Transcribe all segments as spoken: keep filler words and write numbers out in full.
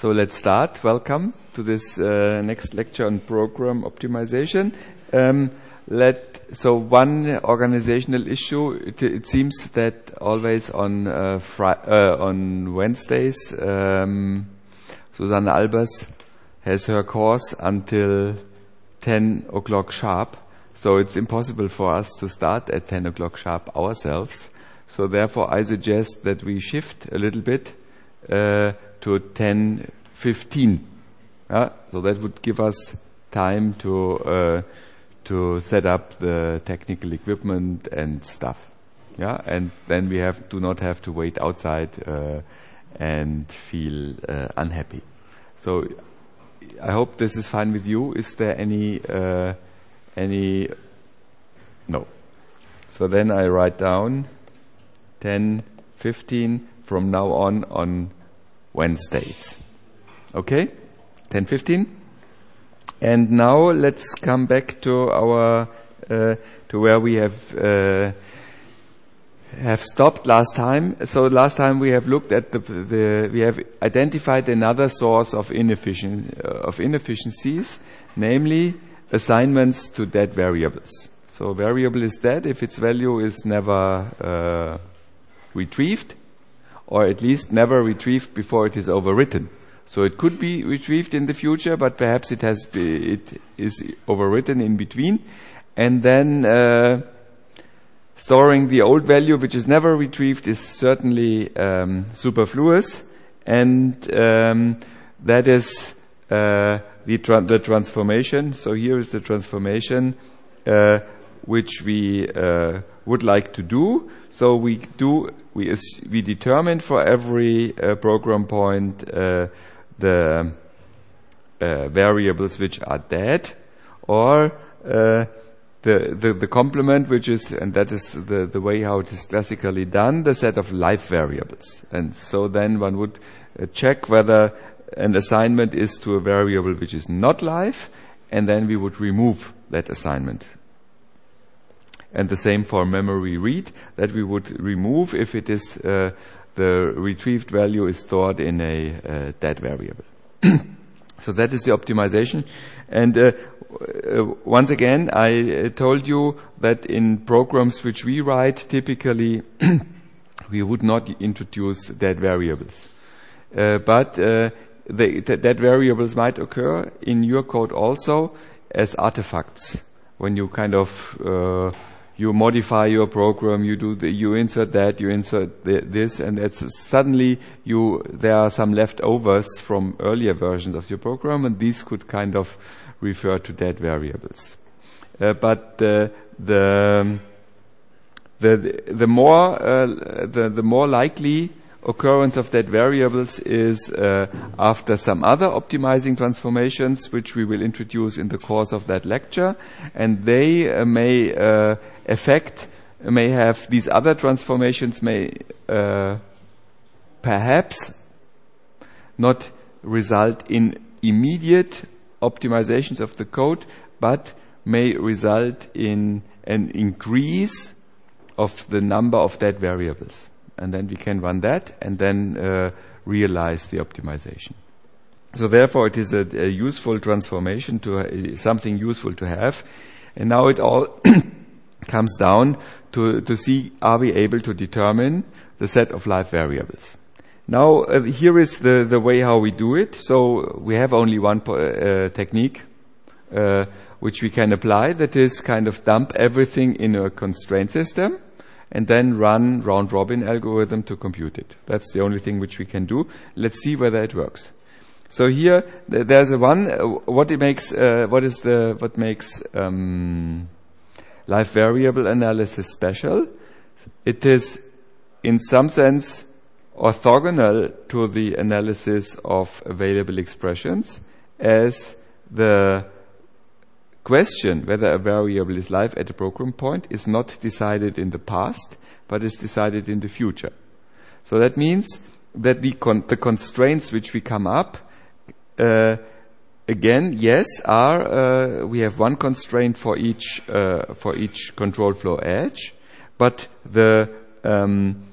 So let's start. Welcome to this uh, next lecture on program optimization. Um, let so one organizational issue. It, it seems that always on uh, fri- uh, on Wednesdays, um, Susanne Albers has her course until ten o'clock sharp. So it's impossible for us to start at ten o'clock sharp ourselves. So therefore, I suggest that we shift a little bit uh, to ten fifteen. Uh, so that would give us time to uh, to set up the technical equipment and stuff. Yeah, and then we have do not have to wait outside uh, and feel uh, unhappy. So I hope this is fine with you. Is there any uh, any? No. So then I write down ten fifteen from now on on Wednesdays. Okay? ten fifteen. And now let's come back to our uh, to where we have uh, have stopped last time. So last time we have looked at the, the we have identified another source of inefficient uh, of inefficiencies, namely assignments to dead variables. So variable is dead if its value is never uh, retrieved, or at least never retrieved before it is overwritten. So it could be retrieved in the future, but perhaps it has be, it is overwritten in between, and then uh, storing the old value which is never retrieved is certainly um, superfluous, and um, that is uh, the tra- the transformation. So here is the transformation uh, which we uh, would like to do. So we do we as- we determine for every uh, program point uh, the uh, variables which are dead, or uh, the, the the complement, which is, and that is the the way how it is classically done, the set of live variables. And so then one would uh, check whether an assignment is to a variable which is not live, and then we would remove that assignment. And the same for memory read, that we would remove if it is uh, the retrieved value is stored in a uh, dead variable. So that is the optimization. And uh, uh, once again, I uh, told you that in programs which we write, typically we would not introduce dead variables. Uh, but uh, the, the dead variables might occur in your code also as artifacts. When you kind of uh, you modify your program, you do the, you insert that, you insert the, this, and it's suddenly you there are some leftovers from earlier versions of your program, and these could kind of refer to dead variables. Uh, but uh, the the the more uh, the the more likely occurrence of dead variables is uh, after some other optimizing transformations, which we will introduce in the course of that lecture, and they uh, may uh, affect, may have these other transformations may uh, perhaps not result in immediate optimizations of the code, but may result in an increase of the number of dead variables. And then we can run that and then uh, realize the optimization. So therefore it is a, a useful transformation, to uh, something useful to have. And now it all comes down to, to see, are we able to determine the set of live variables. Now uh, here is the, the way how we do it. So we have only one po- uh, technique uh, which we can apply, that is kind of dump everything in a constraint system and then run round-robin algorithm to compute it. That's the only thing which we can do. Let's see whether it works. So here th- there's a one. Uh, what it makes? Uh, what is the what makes um, live variable analysis special? It is, in some sense, orthogonal to the analysis of available expressions, as the question whether a variable is live at a program point is not decided in the past, but is decided in the future. So that means that the, con- the constraints which we come up, uh, again, yes, are uh, we have one constraint for each uh, for each control flow edge, but the um,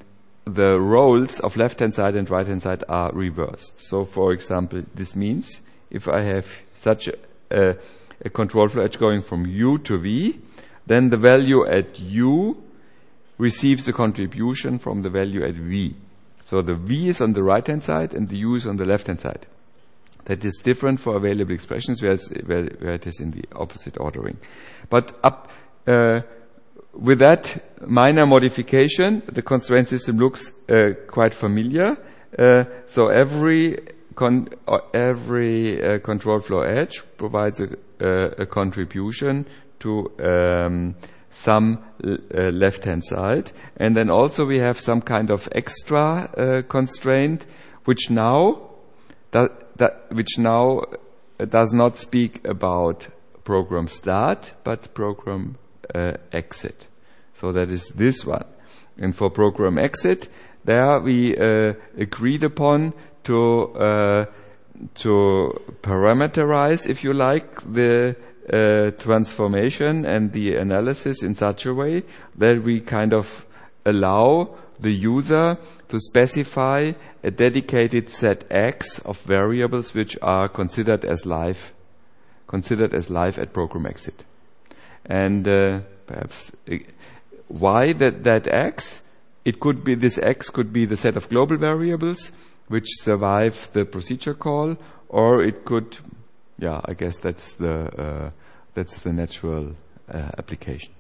the roles of left-hand side and right-hand side are reversed. So, for example, this means if I have such a, a, a control flow edge going from U to V, then the value at U receives a contribution from the value at V. So the V is on the right-hand side and the U is on the left-hand side. That is different for available expressions, whereas, where, where it is in the opposite ordering. But up uh, with that minor modification, the constraint system looks uh, quite familiar. Uh, so every con uh, every uh, control flow edge provides a, uh, a contribution to um, some uh, left-hand side, and then also we have some kind of extra uh, constraint, which now that, that which now does not speak about program start, but program uh, exit. So that is this one. And for program exit, there we uh, agreed upon to uh, to parameterize, if you like, the uh, transformation and the analysis in such a way that we kind of allow the user to specify a dedicated set X of variables which are considered as live, considered as live at program exit. And uh, perhaps uh, why that that X? It could be this X could be the set of global variables which survive the procedure call, or it could, yeah, I guess that's the uh, that's the natural uh, application.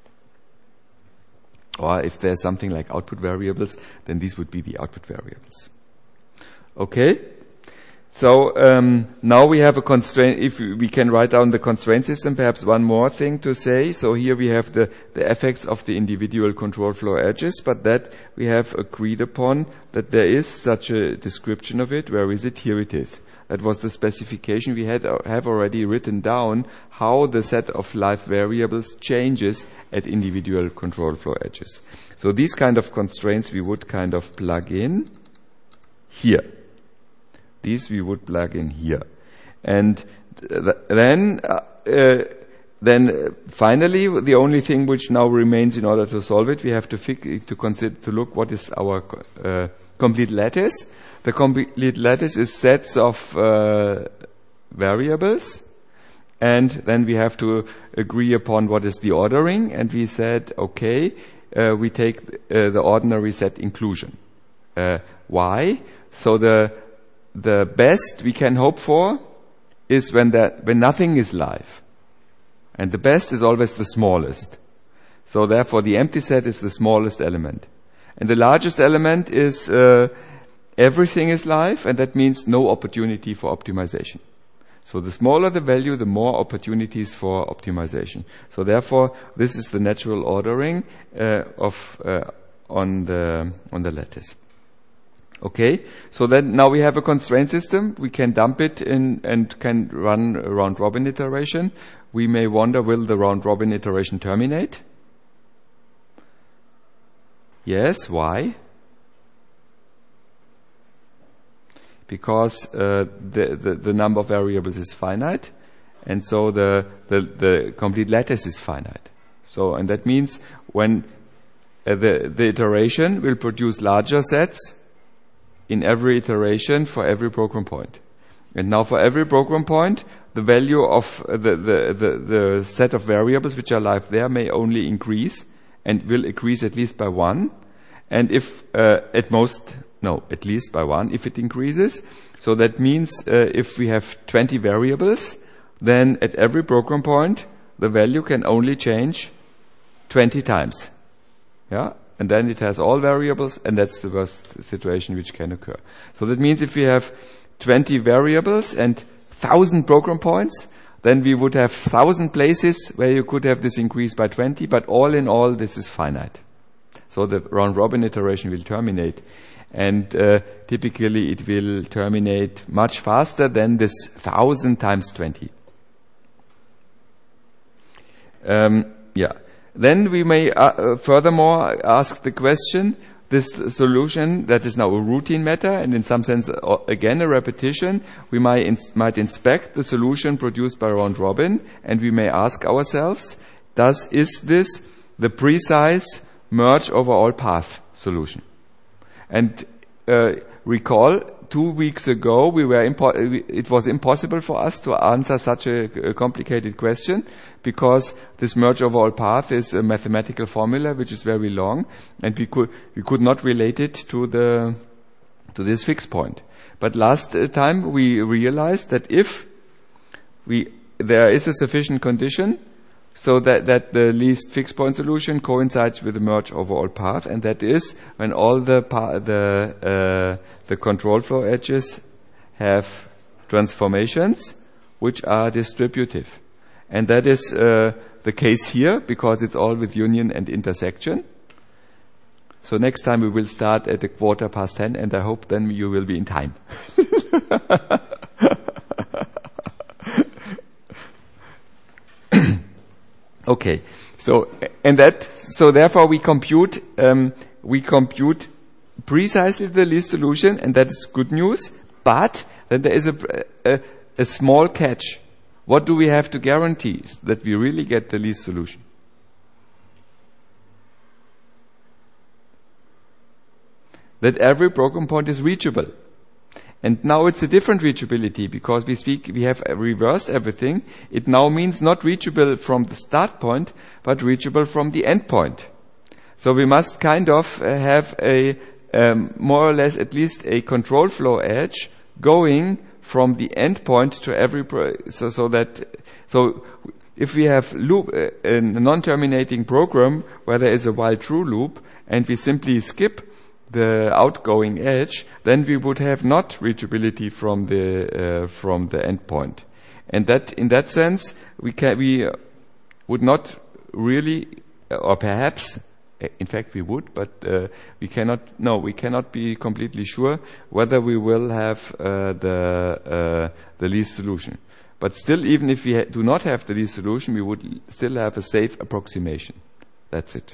Or if there's something like output variables, then these would be the output variables. Okay. So um, now we have a constraint. If we can write down the constraint system, perhaps one more thing to say. So here we have the, the effects of the individual control flow edges, but that we have agreed upon that there is such a description of it. Where is it? Here it is. That was the specification. We had have already written down how the set of live variables changes at individual control flow edges. So these kind of constraints we would kind of plug in here. These we would plug in here. And th then, uh, uh, then uh, finally, the only thing which now remains in order to solve it, we have to fig to consider, to look what is our uh, complete lattice. The complete lattice is sets of uh, variables. And then we have to agree upon what is the ordering. And we said, okay, uh, we take uh, the ordinary set inclusion. Uh, why? So the The best we can hope for is when that when nothing is live, and the best is always the smallest. So therefore, the empty set is the smallest element, and the largest element is uh, everything is live, and that means no opportunity for optimization. So the smaller the value, the more opportunities for optimization. So therefore, this is the natural ordering uh, of uh, on the on the lattice. Okay, so then now we have a constraint system. We can dump it in and can run a round robin iteration. We may wonder, will the round robin iteration terminate? Yes, why? Because uh, the, the, the number of variables is finite, and so the, the, the complete lattice is finite. So, and that means when uh, the, the iteration will produce larger sets in every iteration for every program point. And now for every program point, the value of the, the, the, the set of variables which are live there may only increase, and will increase at least by one. And if uh, at most, no, at least by one if it increases. So that means uh, if we have twenty variables, then at every program point, the value can only change twenty times. Yeah? And then it has all variables, and that's the worst situation which can occur. So that means if we have twenty variables and one thousand program points, then we would have one thousand places where you could have this increase by twenty, but all in all, this is finite. So the round-robin iteration will terminate, and uh, typically it will terminate much faster than this one thousand times twenty. Um, yeah. Then we may uh, furthermore ask the question, this solution that is now a routine matter and in some sense uh, again a repetition, we might, ins might inspect the solution produced by round robin, and we may ask ourselves, does is this the precise merge over all path solution? And uh, recall, two weeks ago, we were impo- it was impossible for us to answer such a, a complicated question, because this merge over all path is a mathematical formula which is very long, and we could we could not relate it to the to this fixed point. But last uh, time we realized that if we there is a sufficient condition, so that, that the least fixed point solution coincides with the merge over all path, and that is when all the pa- the uh, the control flow edges have transformations which are distributive, and that is uh, the case here, because it's all with union and intersection. So next time we will start at a quarter past ten, and I hope then you will be in time. Okay, so and that so therefore we compute um, we compute precisely the least solution, and that is good news. But then there is a, a a small catch. What do we have to guarantee that we really get the least solution? That every program point is reachable. And now it's a different reachability, because we speak, we have reversed everything. It now means not reachable from the start point, but reachable from the end point. So we must kind of uh, have a, um, more or less at least a control flow edge going from the end point to every, pro- so, so that, so if we have loop, uh, a non-terminating program where there is a while true loop, and we simply skip the outgoing edge, then we would have not reachability from the uh, from the endpoint, and that in that sense we can we uh, would not really, or perhaps in fact we would, but uh, we cannot. No, we cannot be completely sure whether we will have uh, the uh, the least solution. But still, even if we ha- do not have the least solution, we would still have a safe approximation. That's it.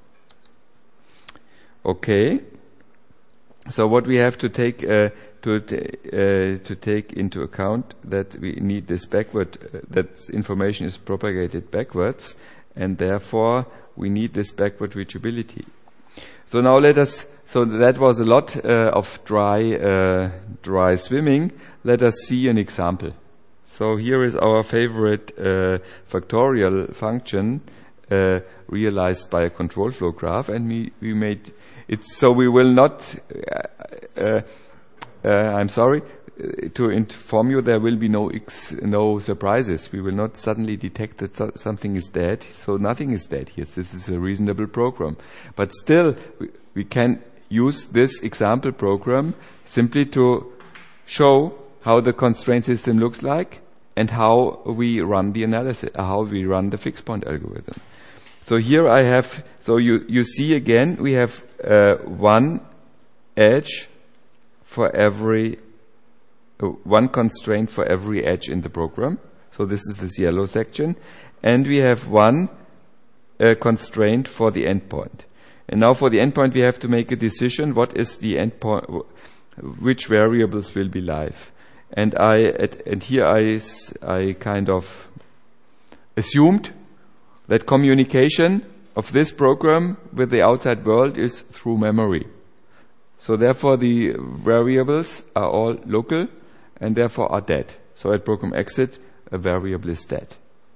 Okay. So what we have to take uh, to t- uh, to take into account that we need this backward, uh, that information is propagated backwards, and therefore we need this backward reachability. So now let us. So that was a lot uh, of dry uh, dry swimming. Let us see an example. So here is our favorite uh, factorial function uh, realized by a control flow graph, and we we made. It's, so we will not, uh, uh, uh, I'm sorry, uh, to inform you, there will be no ex, no surprises. We will not suddenly detect that so- something is dead. So nothing is dead here. This is a reasonable program. But still, we, we can use this example program simply to show how the constraint system looks like and how we run the analysis, how we run the fixed point algorithm. So here I have, so you, you see again, we have uh, one edge for every, uh, one constraint for every edge in the program. So this is this yellow section. And we have one uh, constraint for the endpoint. And now for the endpoint we have to make a decision, what is the endpoint, which variables will be live. And I, at, and here I, I kind of assumed that communication of this program with the outside world is through memory. So therefore the variables are all local and therefore are dead. So at program exit, a variable is dead.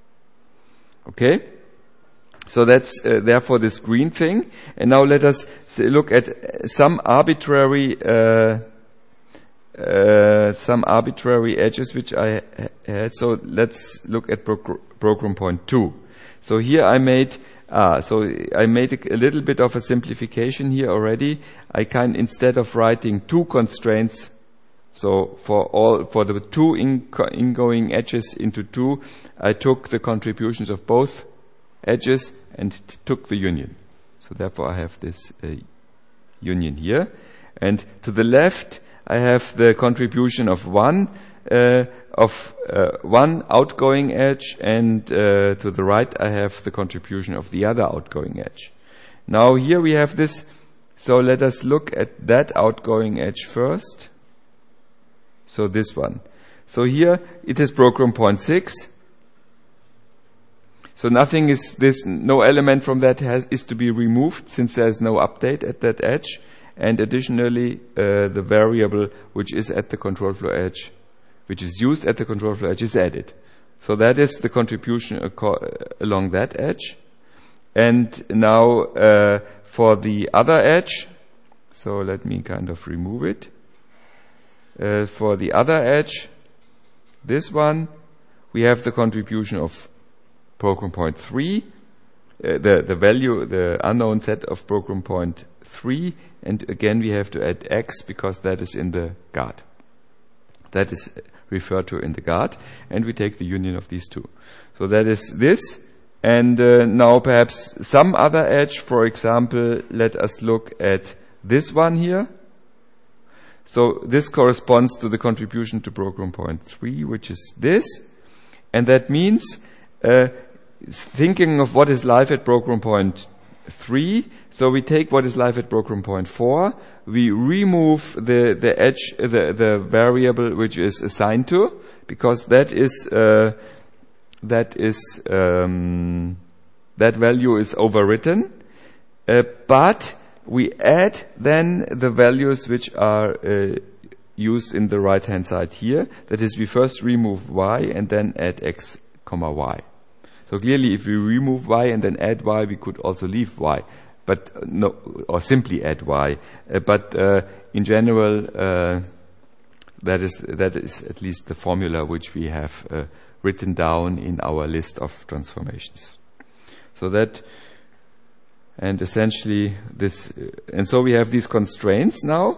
Okay? So that's uh, therefore this green thing. And now let us say, look at some arbitrary uh, uh, some arbitrary edges which I had. So let's look at pro- program point two. So here I made, ah, so I made a, a little bit of a simplification here already. I can, instead of writing two constraints, so for all, for the two in, ingoing edges into two, I took the contributions of both edges and t- took the union. So therefore I have this uh, union here. And to the left, I have the contribution of one, uh, of uh, one outgoing edge, and uh, to the right I have the contribution of the other outgoing edge. Now here we have this, so let us look at that outgoing edge first. So this one. So here it is program point six. So nothing is this, no element from that has is to be removed since there is no update at that edge. and additionally uh, the variable which is at the control flow edge, which is used at the control flow edge, is added. So that is the contribution along that edge. And now uh, for the other edge, so let me kind of remove it. Uh, for the other edge, this one, we have the contribution of program point three, uh, the, the value, the unknown set of program point three, and again we have to add x because that is in the guard. That is referred to in the guard, and we take the union of these two. So that is this, and uh, now perhaps some other edge, for example, let us look at this one here. So this corresponds to the contribution to program point three, which is this, and that means uh, thinking of what is live at program point three, so we take what is live at program point four, we remove the, the edge, the, the variable which is assigned to, because that is, uh, that is, um, that value is overwritten, uh, but we add then the values which are uh, used in the right hand side here. That is, we first remove y and then add x comma y. So clearly if we remove y and then add y, we could also leave y, but uh, no, or simply add y. Uh, but uh, in general, uh, that is that is at least the formula which we have uh, written down in our list of transformations. So that, and essentially this, uh, and so we have these constraints now,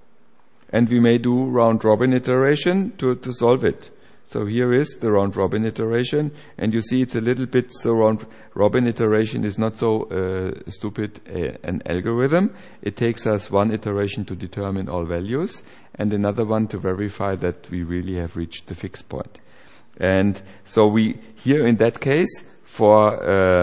and we may do round robin iteration to to solve it. So here is the round robin iteration, and you see it's a little bit, so round robin iteration is not so uh, stupid uh, an algorithm. It takes us one iteration to determine all values and another one to verify that we really have reached the fixed point. And so we, here in that case, for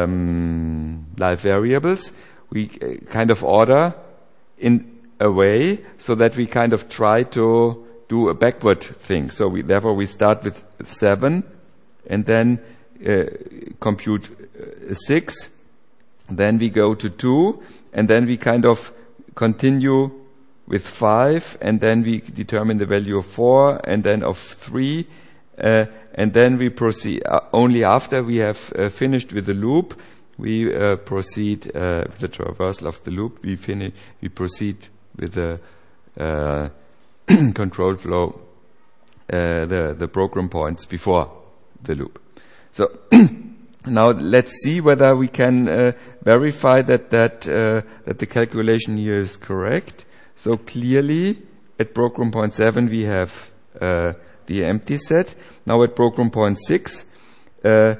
um, live variables, we uh, kind of order in a way so that we kind of try to do a backward thing. So we, therefore we start with seven and then uh, compute uh, six, then we go to two, and then we kind of continue with five, and then we determine the value of four and then of three, uh, and then we proceed uh, only after we have uh, finished with the loop, we uh, proceed uh, with the traversal of the loop, we finish we proceed with the uh, control flow, uh, the, the program points before the loop. So now let's see whether we can uh, verify that that, uh, that the calculation here is correct. So clearly at program point seven we have uh, the empty set. Now at program point six, uh,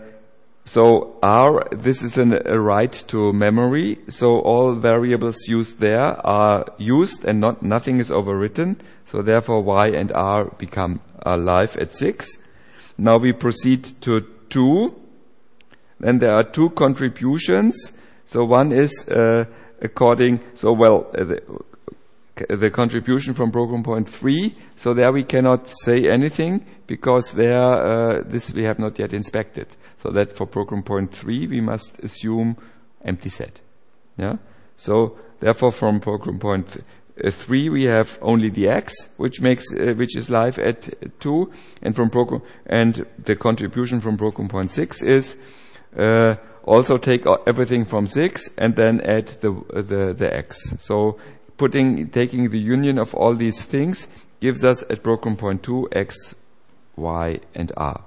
so R, this is an, a write to memory, so all variables used there are used and not nothing is overwritten. So therefore y and r become alive at six. Now we proceed to two. Then there are two contributions. So one is uh, according, so well, uh, the, the contribution from program point three. So there we cannot say anything because there uh, this we have not yet inspected. So that for program point three we must assume empty set. Yeah. So therefore from program point Uh, three we have only the x, which makes uh, which is live at uh, two, and from program and the contribution from program point six is uh, also take everything from six and then add the uh, the the x. So putting taking the union of all these things gives us at program point two x, y, and r.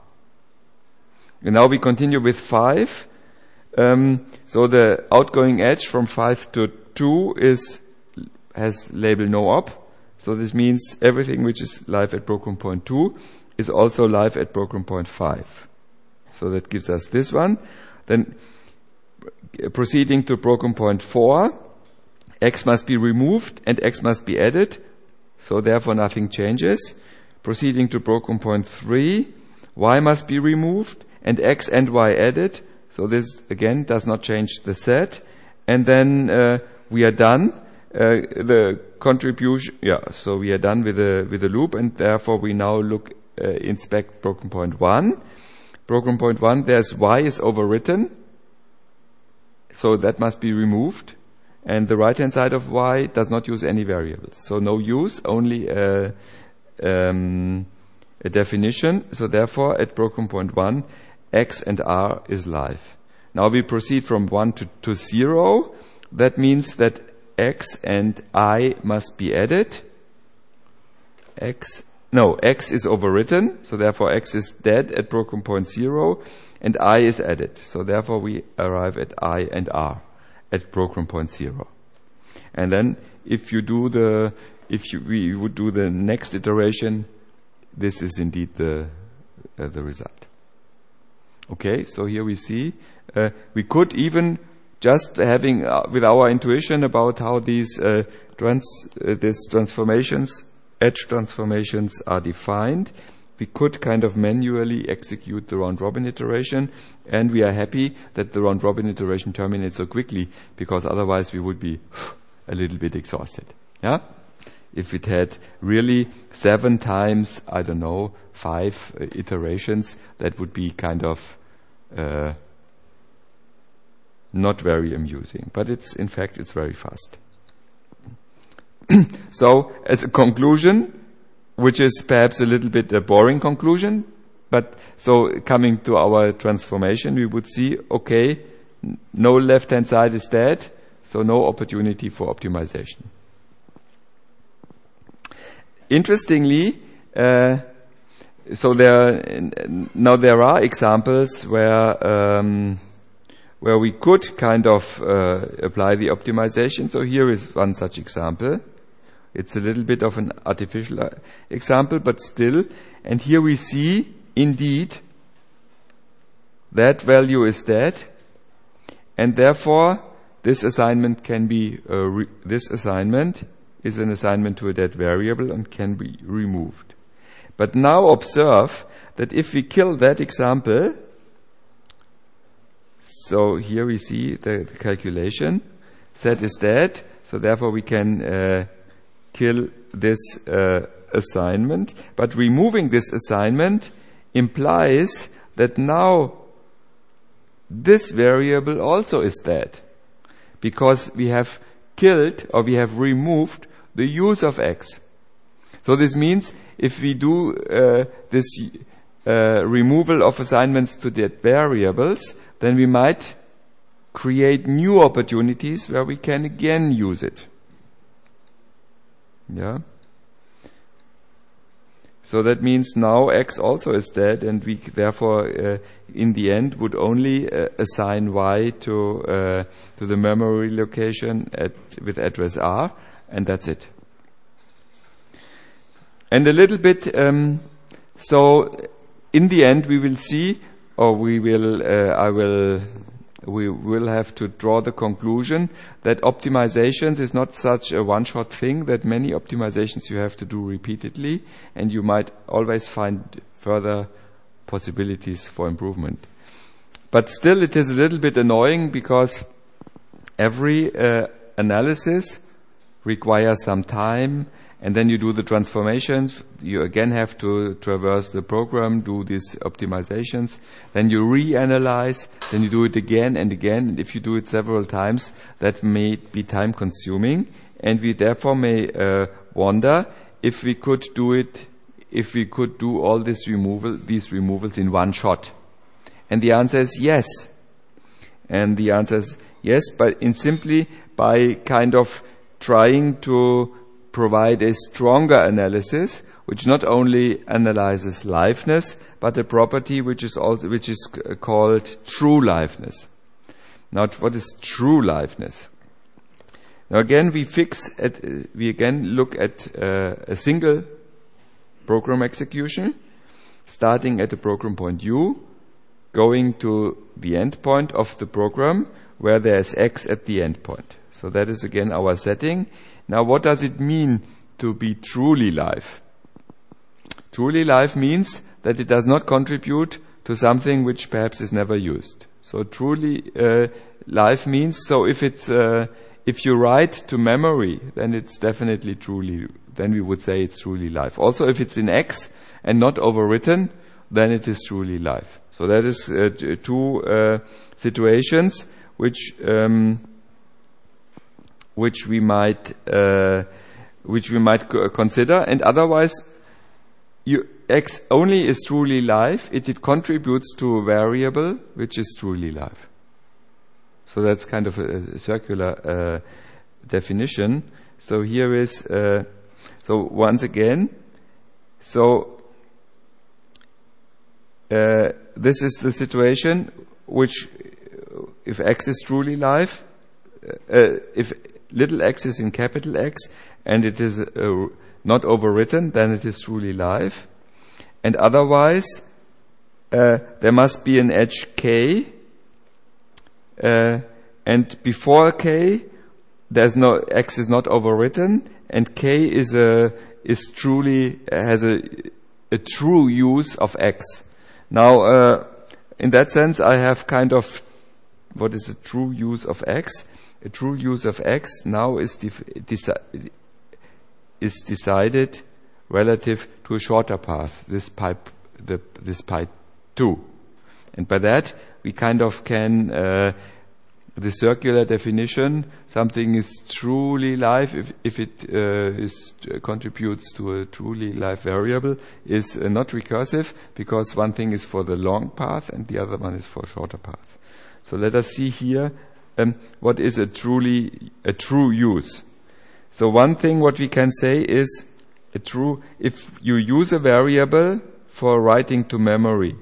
And now we continue with five. Um, so the outgoing edge from five to two is has label no op. So this means everything which is live at program point two is also live at program point five. So that gives us this one. Then proceeding to program point four, x must be removed and x must be added. So therefore nothing changes. Proceeding to program point three, y must be removed and x and y added. So this again does not change the set. And then uh, we are done. Uh, the contribution, yeah, so we are done with the with the loop, and therefore we now look uh, inspect program point one. Program point one, there's y is overwritten, so that must be removed, and the right-hand side of y does not use any variables. So no use, only a, um, a definition. So therefore, at program point one, x and r is live. Now we proceed from one to, to zero. That means that x and I must be added. X, no, x is overwritten, so therefore x is dead at program point zero, and I is added. So therefore we arrive at I and r at program point zero. And then if you do the, if you, we would do the next iteration, this is indeed the, uh, the result. Okay, so here we see, uh, we could even just having, uh, with our intuition about how these, uh, trans, uh, these transformations, edge transformations are defined, we could kind of manually execute the round-robin iteration, and we are happy that the round-robin iteration terminates so quickly, because otherwise we would be a little bit exhausted. Yeah? If it had really seven times, I don't know, five uh, iterations, that would be kind of uh, not very amusing. But it's, in fact, it's very fast. So, as a conclusion, which is perhaps a little bit a boring conclusion, but so coming to our transformation, we would see, okay, no left-hand side is dead, so no opportunity for optimization. Interestingly, uh, so there now there are examples where um, where we could kind of uh, apply the optimization. So here is one such example. It's a little bit of an artificial example, but still. And here we see, indeed, that value is dead, and therefore this assignment can be uh, re- this assignment is an assignment to a dead variable and can be removed. But now observe that if we kill that example, so here we see the, the calculation, set is dead, so therefore we can uh, kill this uh, assignment. But removing this assignment implies that now this variable also is dead, because we have killed or we have removed the use of x. So this means if we do uh, this uh, removal of assignments to dead variables, then we might create new opportunities where we can again use it. Yeah. So that means now x also is dead, and we therefore, uh, in the end, would only uh, assign y to uh, to the memory location at with address r, and that's it. And a little bit. Um, so, in the end, we will see, or we will. Uh, I will. We will have to draw the conclusion that optimizations is not such a one-shot thing, that many optimizations you have to do repeatedly, and you might always find further possibilities for improvement. But still it is a little bit annoying, because every uh, analysis requires some time, and then you do the transformations, you again have to traverse the program, do these optimizations, then you reanalyze, then you do it again and again, and if you do it several times, that may be time consuming, and we therefore may uh, wonder if we could do it, if we could do all this removal, these removals in one shot. And the answer is yes. And the answer is yes, but in simply by kind of trying to provide a stronger analysis, which not only analyzes liveness, but a property which is also which is called true liveness. Now, what is true liveness? Now, again, we fix at uh, we again look at uh, a single program execution, starting at the program point u, going to the endpoint of the program where there is x at the endpoint. So that is again our setting. Now, what does it mean to be truly live? Truly live means that it does not contribute to something which perhaps is never used. So truly uh, live means, so if it's uh, if you write to memory, then it's definitely truly, then we would say it's truly live. Also, if it's in X and not overwritten, then it is truly live. So that is uh, two uh, situations which um, which we might uh, which we might co- consider, and otherwise, you, X only is truly live if it contributes to a variable which is truly live. So that's kind of a, a circular uh, definition. So here is, uh, so once again, so uh, this is the situation which, if X is truly live, uh, if little x is in capital X and it is uh, not overwritten, then it is truly live. And otherwise, uh, there must be an edge K, uh, and before K, there's no X is not overwritten, and K is a is truly has a a true use of X. Now, uh, in that sense, I have kind of what is the true use of X? A true use of X now is def- deci- is decided relative to a shorter path, this pi, the, this pi two. And by that, we kind of can, uh, the circular definition, something is truly live if, if it uh, is, uh, contributes to a truly live variable, is uh, not recursive, because one thing is for the long path and the other one is for a shorter path. So let us see here um, what is a truly a true use. So one thing what we can say is a true, if you use a variable for writing to memory,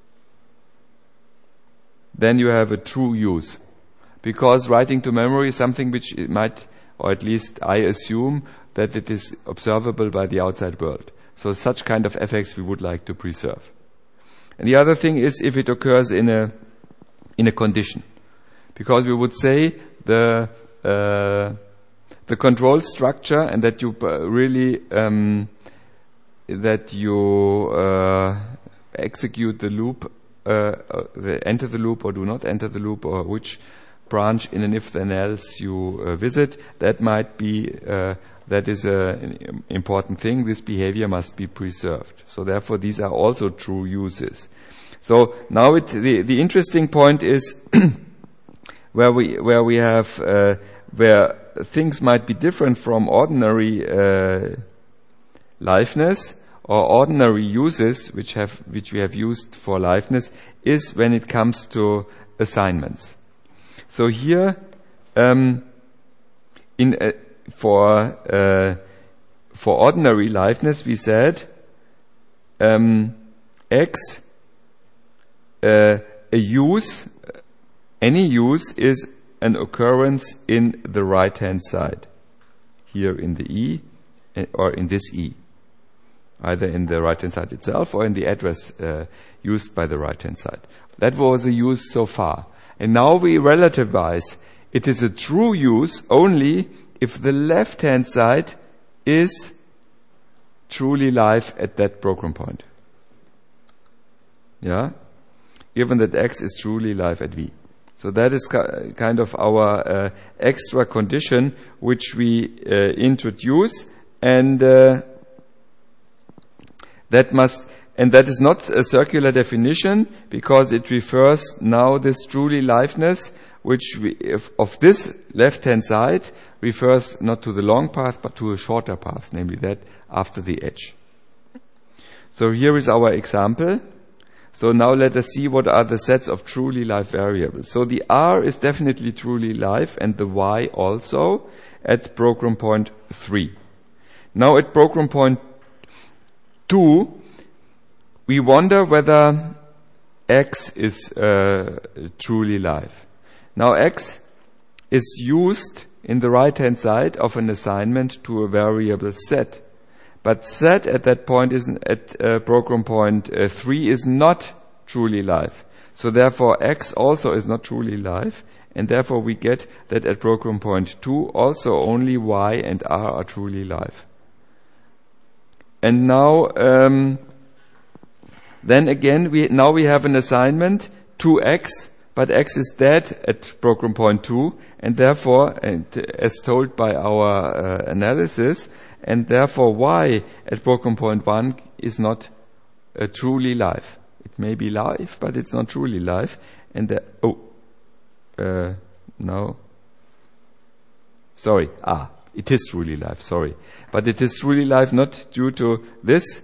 then you have a true use. Because writing to memory is something which it might, or at least I assume, that it is observable by the outside world. So such kind of effects we would like to preserve. And the other thing is if it occurs in a in a condition. Because we would say the uh, the control structure, and that you really um, that you uh, execute the loop, uh, uh, enter the loop or do not enter the loop, or which branch in an if then else you uh, visit, that might be uh, that is a, an important thing. This behavior must be preserved. So therefore, these are also true uses. So now it, the the interesting point is where we where we have uh, where things might be different from ordinary uh, liveness or ordinary uses which have which we have used for liveness, is when it comes to assignments. So here, um, in uh, for uh, for ordinary liveness, we said um, X uh, a use, any use is an occurrence in the right-hand side, here in the E, or in this E, either in the right-hand side itself or in the address uh, used by the right-hand side. That was a use so far. And now we relativize. It is a true use only if the left-hand side is truly live at that program point. Yeah? Given that X is truly live at V. So that is kind of our uh, extra condition which we uh, introduce, and uh, that must, and that is not a circular definition, because it refers now this truly liveness, which we, if, of this left-hand side refers not to the long path but to a shorter path, namely that after the edge. So here is our example. So now let us see what are the sets of truly live variables. So the R is definitely truly live, and the Y also, at program point three. Now at program point two, we wonder whether X is uh, truly live. Now X is used in the right-hand side of an assignment to a variable set. But set at that point is at uh, program point uh, three is not truly live. So therefore X also is not truly live, and therefore we get that at program point two also only Y and R are truly live. And now um, then again we now we have an assignment to X, but X is dead at program point two, and therefore, and as told by our uh, analysis, and therefore Y at program point one is not uh, truly live. It may be live, but it's not truly live. And the, oh, uh, no. Sorry, ah, it is truly life, sorry. But it is truly life not due to this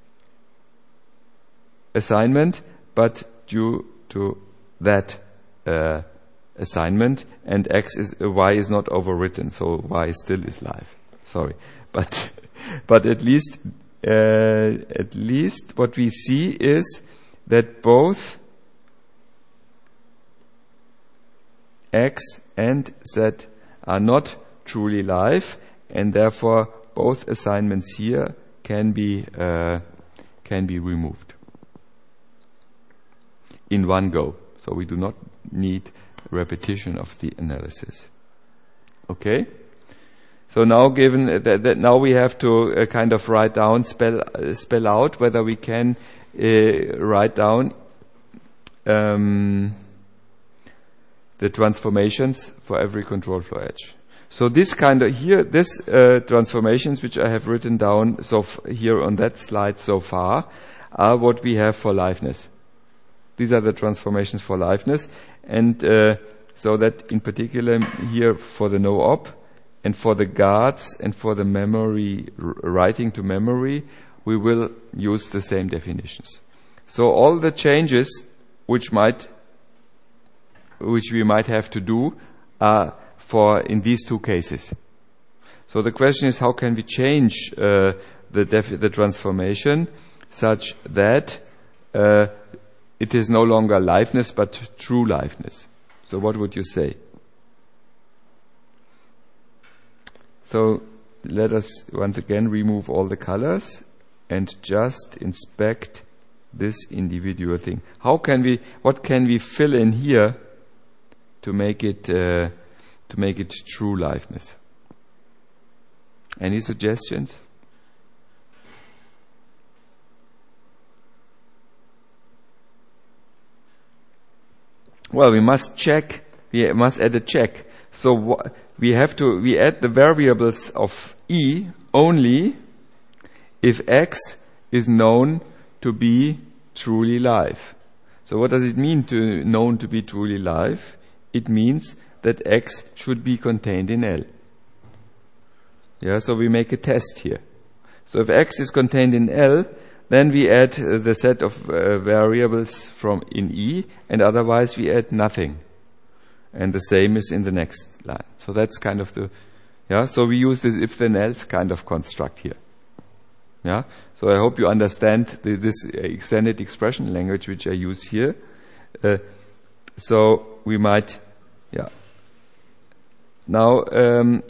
assignment, but due to that uh, assignment, and X is, uh, Y is not overwritten, so Y still is life. Sorry. But, but at least, uh, at least what we see is that both X and Z are not truly life, and therefore both assignments here can be uh, can be removed in one go. So we do not need repetition of the analysis. Okay. So now, given that, that now we have to uh, kind of write down, spell uh, spell out whether we can uh, write down um, the transformations for every control flow edge. So this kind of here, this uh, transformations which I have written down so f- here on that slide so far are what we have for liveness. These are the transformations for liveness, and uh, so that in particular here for the no-op and for the guards and for the memory r- writing to memory, we will use the same definitions. So all the changes which might which we might have to do are for in these two cases. So the question is, how can we change uh, the def- the transformation such that uh, it is no longer liveness but true liveness? So what would you say? So let us once again remove all the colors and just inspect this individual thing. How can we? What can we fill in here to make it uh, to make it true liveness? Any suggestions? Well, we must check. We must add a check. So wh- we have to. We add the variables of E only if X is known to be truly live. So what does it mean to known to be truly live? It means that X should be contained in L. Yeah, so we make a test here. So if X is contained in L, then we add uh, the set of uh, variables from in E, and otherwise we add nothing. And the same is in the next line. So that's kind of the, yeah, so we use this if then else kind of construct here. Yeah, so I hope you understand the, this extended expression language which I use here. Uh, so we might, yeah. Now, um,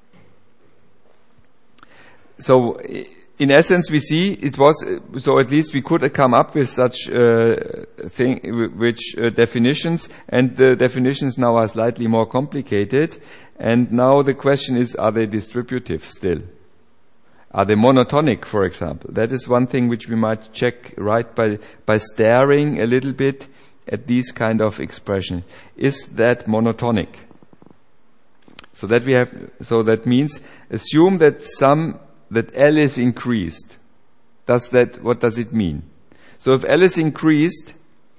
so in essence, we see it was so. At least we could come up with such uh, thing, which uh, definitions, and the definitions now are slightly more complicated. And now the question is: are they distributive still? Are they monotonic, for example? That is one thing which we might check right by by staring a little bit at these kind of expression. Is that monotonic? So that we have. So that means assume that some that L is increased. Does that? What does it mean? So if L is increased,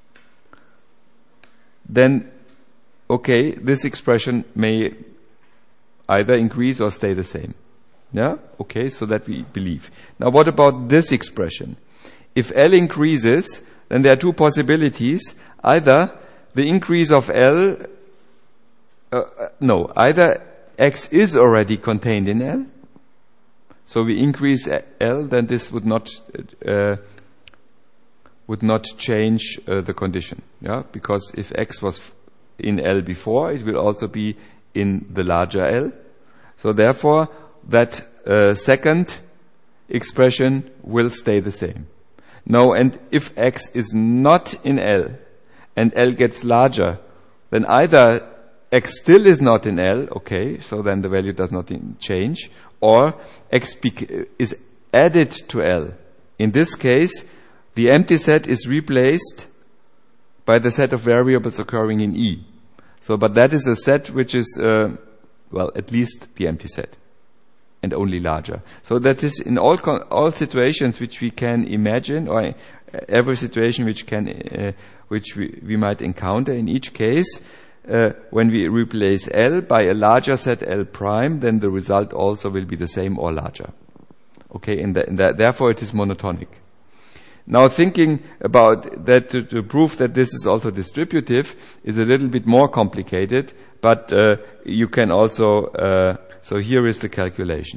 then okay, this expression may either increase or stay the same. Yeah? Okay, so that we believe. Now what about this expression? If L increases, then there are two possibilities. Either the increase of L, uh, no, either X is already contained in L, so we increase L, then this would not uh, would not change uh, the condition. Yeah? Because if X was in L before, it will also be in the larger L. So therefore, that uh, second expression will stay the same. Now, and if X is not in L and L gets larger, then either X still is not in L, okay, so then the value does not in- change, or X bec- is added to L. In this case, the empty set is replaced by the set of variables occurring in E. So, but that is a set which is, uh, well, at least the empty set. And only larger. So that is in all con- all situations which we can imagine, or every situation which can uh, which we, we might encounter. In each case, uh, when we replace L by a larger set L prime, then the result also will be the same or larger. Okay, and, th- and th- therefore it is monotonic. Now thinking about that to, to prove that this is also distributive is a little bit more complicated, but uh, you can also, uh, so here is the calculation.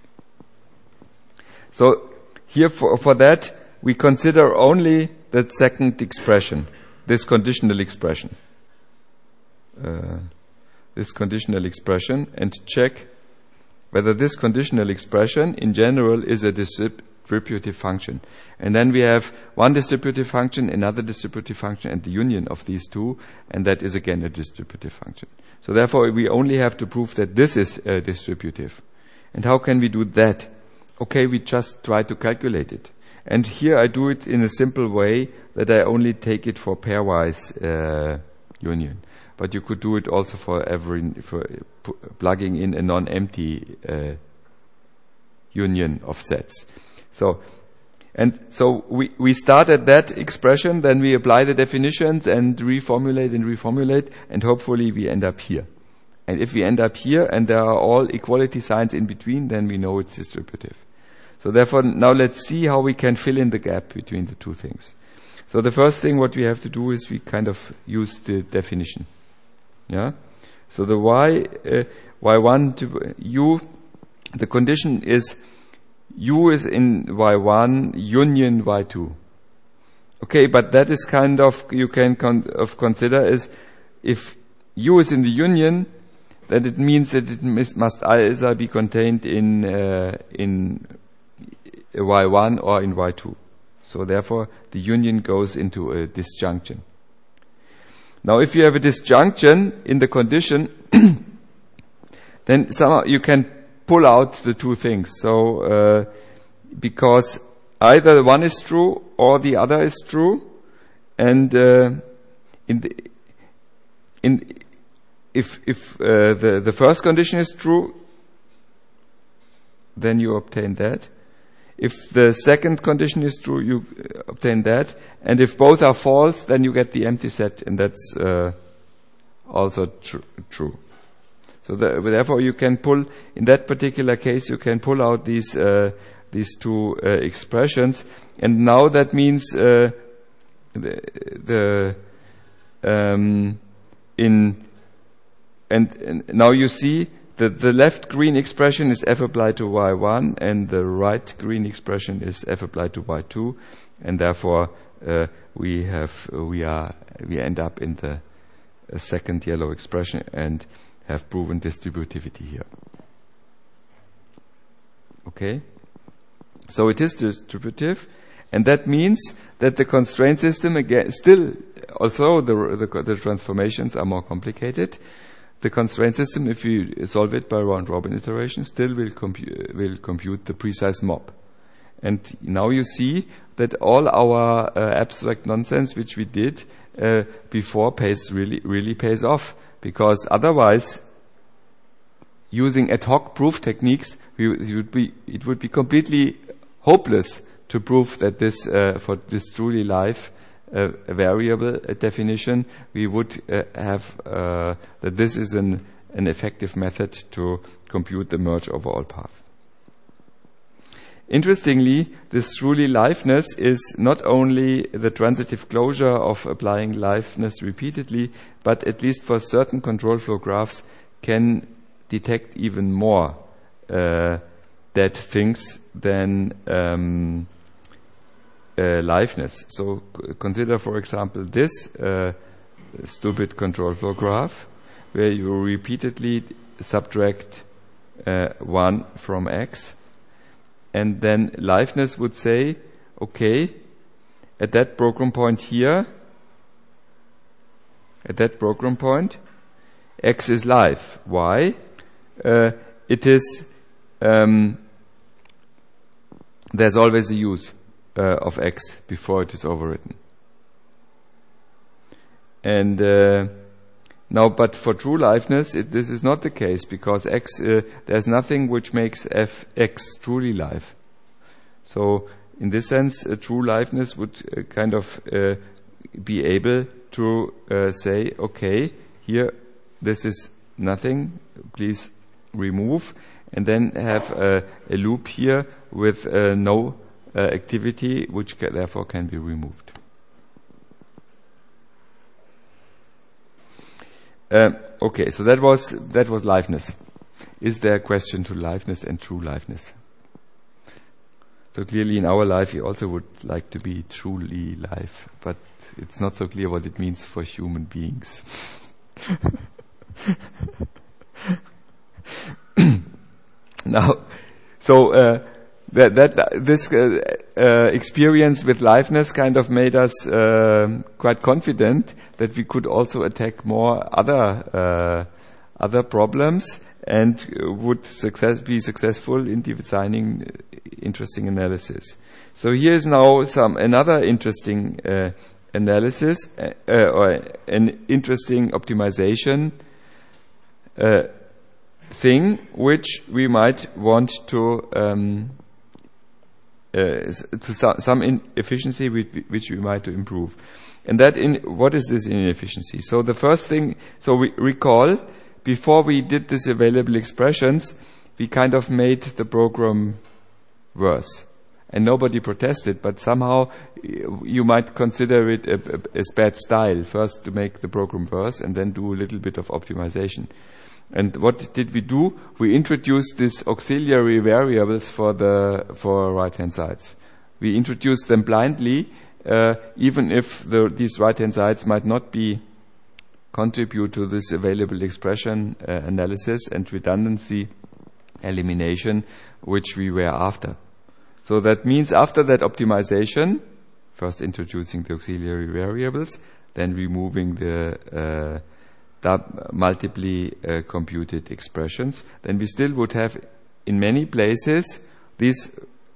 So here for, for that we consider only the second expression, this conditional expression. Uh, this conditional expression and check whether this conditional expression in general is a distributive function. And then we have one distributive function, another distributive function, and the union of these two, and that is again a distributive function. So therefore we only have to prove that this is uh, distributive. And how can we do that? Okay, we just try to calculate it. And here I do it in a simple way that I only take it for pairwise uh, union. But you could do it also for every, for p- plugging in a non-empty uh, union of sets. So, and so we, we start at that expression, then we apply the definitions and reformulate and reformulate, and hopefully we end up here. And if we end up here and there are all equality signs in between, then we know it's distributive. So therefore, now let's see how we can fill in the gap between the two things. So the first thing what we have to do is we kind of use the definition. Yeah. So the y, uh, y one to u, the condition is u is in y one union y two. Okay, but that is kind of, you can con- of consider is if u is in the union, then it means that it mis- must either be contained in uh, in y one or in y two. So therefore the union goes into a disjunction. Now if you have a disjunction in the condition, then somehow you can pull out the two things. So uh, because either one is true or the other is true, and uh, in the, in if if uh, the the first condition is true, then you obtain that. If the second condition is true, you obtain that. And if both are false, then you get the empty set, and that's uh, also tr- true. So the, therefore, you can pull, in that particular case, you can pull out these uh, these two uh, expressions. And now that means uh, the, the um, in and, and now you see. The, the left green expression is f applied to y one, and the right green expression is f applied to y two, and therefore uh, we have we are we end up in the uh, second yellow expression and have proven distributivity here. Okay, so it is distributive, and that means that the constraint system again still, although the the, the transformations are more complicated. The constraint system, if you solve it by round-robin iteration, still will, compu- will compute the precise mob. And now you see that all our uh, abstract nonsense which we did uh, before pays really really pays off, because otherwise, using ad hoc proof techniques, we, it would be it would be completely hopeless to prove that this uh, for this truly life. Uh, a variable uh, definition, we would uh, have uh, that this is an, an effective method to compute the merge over all path. Interestingly, this truly liveness is not only the transitive closure of applying liveness repeatedly, but at least for certain control flow graphs can detect even more uh, dead things than um, Uh, liveness. So c- consider, for example, this uh, stupid control flow graph, where you repeatedly subtract uh, one from x, and then liveness would say, okay, at that program point here, at that program point, x is live. Why? Uh, it is, um, there's always a use. Uh, of x before it is overwritten. And uh, now, but for true liveness, it, this is not the case, because x uh, there's nothing which makes f x truly live. So, in this sense, a true liveness would uh, kind of uh, be able to uh, say, okay, here this is nothing, please remove, and then have a, a loop here with uh, no uh, activity, which ca- therefore can be removed. Um, okay, so that was that was liveness. Is there a question to liveness and true liveness? So clearly in our life we also would like to be truly live, but it's not so clear what it means for human beings. Now, so uh, that, that this uh, uh, experience with liveness kind of made us uh, quite confident that we could also attack more other uh, other problems and would success, be successful in designing interesting analysis. So here is now some another interesting uh, analysis uh, or an interesting optimization uh, thing which we might want to um, uh, to some, some inefficiency which, which we might to improve. And that in what is this inefficiency? So the first thing, so we recall before we did this available expressions, we kind of made the program worse. And nobody protested, but somehow you might consider it a, a, as bad style. First to make the program worse and then do a little bit of optimization. And what did we do? We introduced these auxiliary variables for the for right-hand sides. We introduced them blindly, uh, even if the, these right-hand sides might not be contribute to this available expression uh, analysis and redundancy elimination, which we were after. So that means after that optimization, first introducing the auxiliary variables, then removing the uh, dub- multiply uh, computed expressions, then we still would have in many places these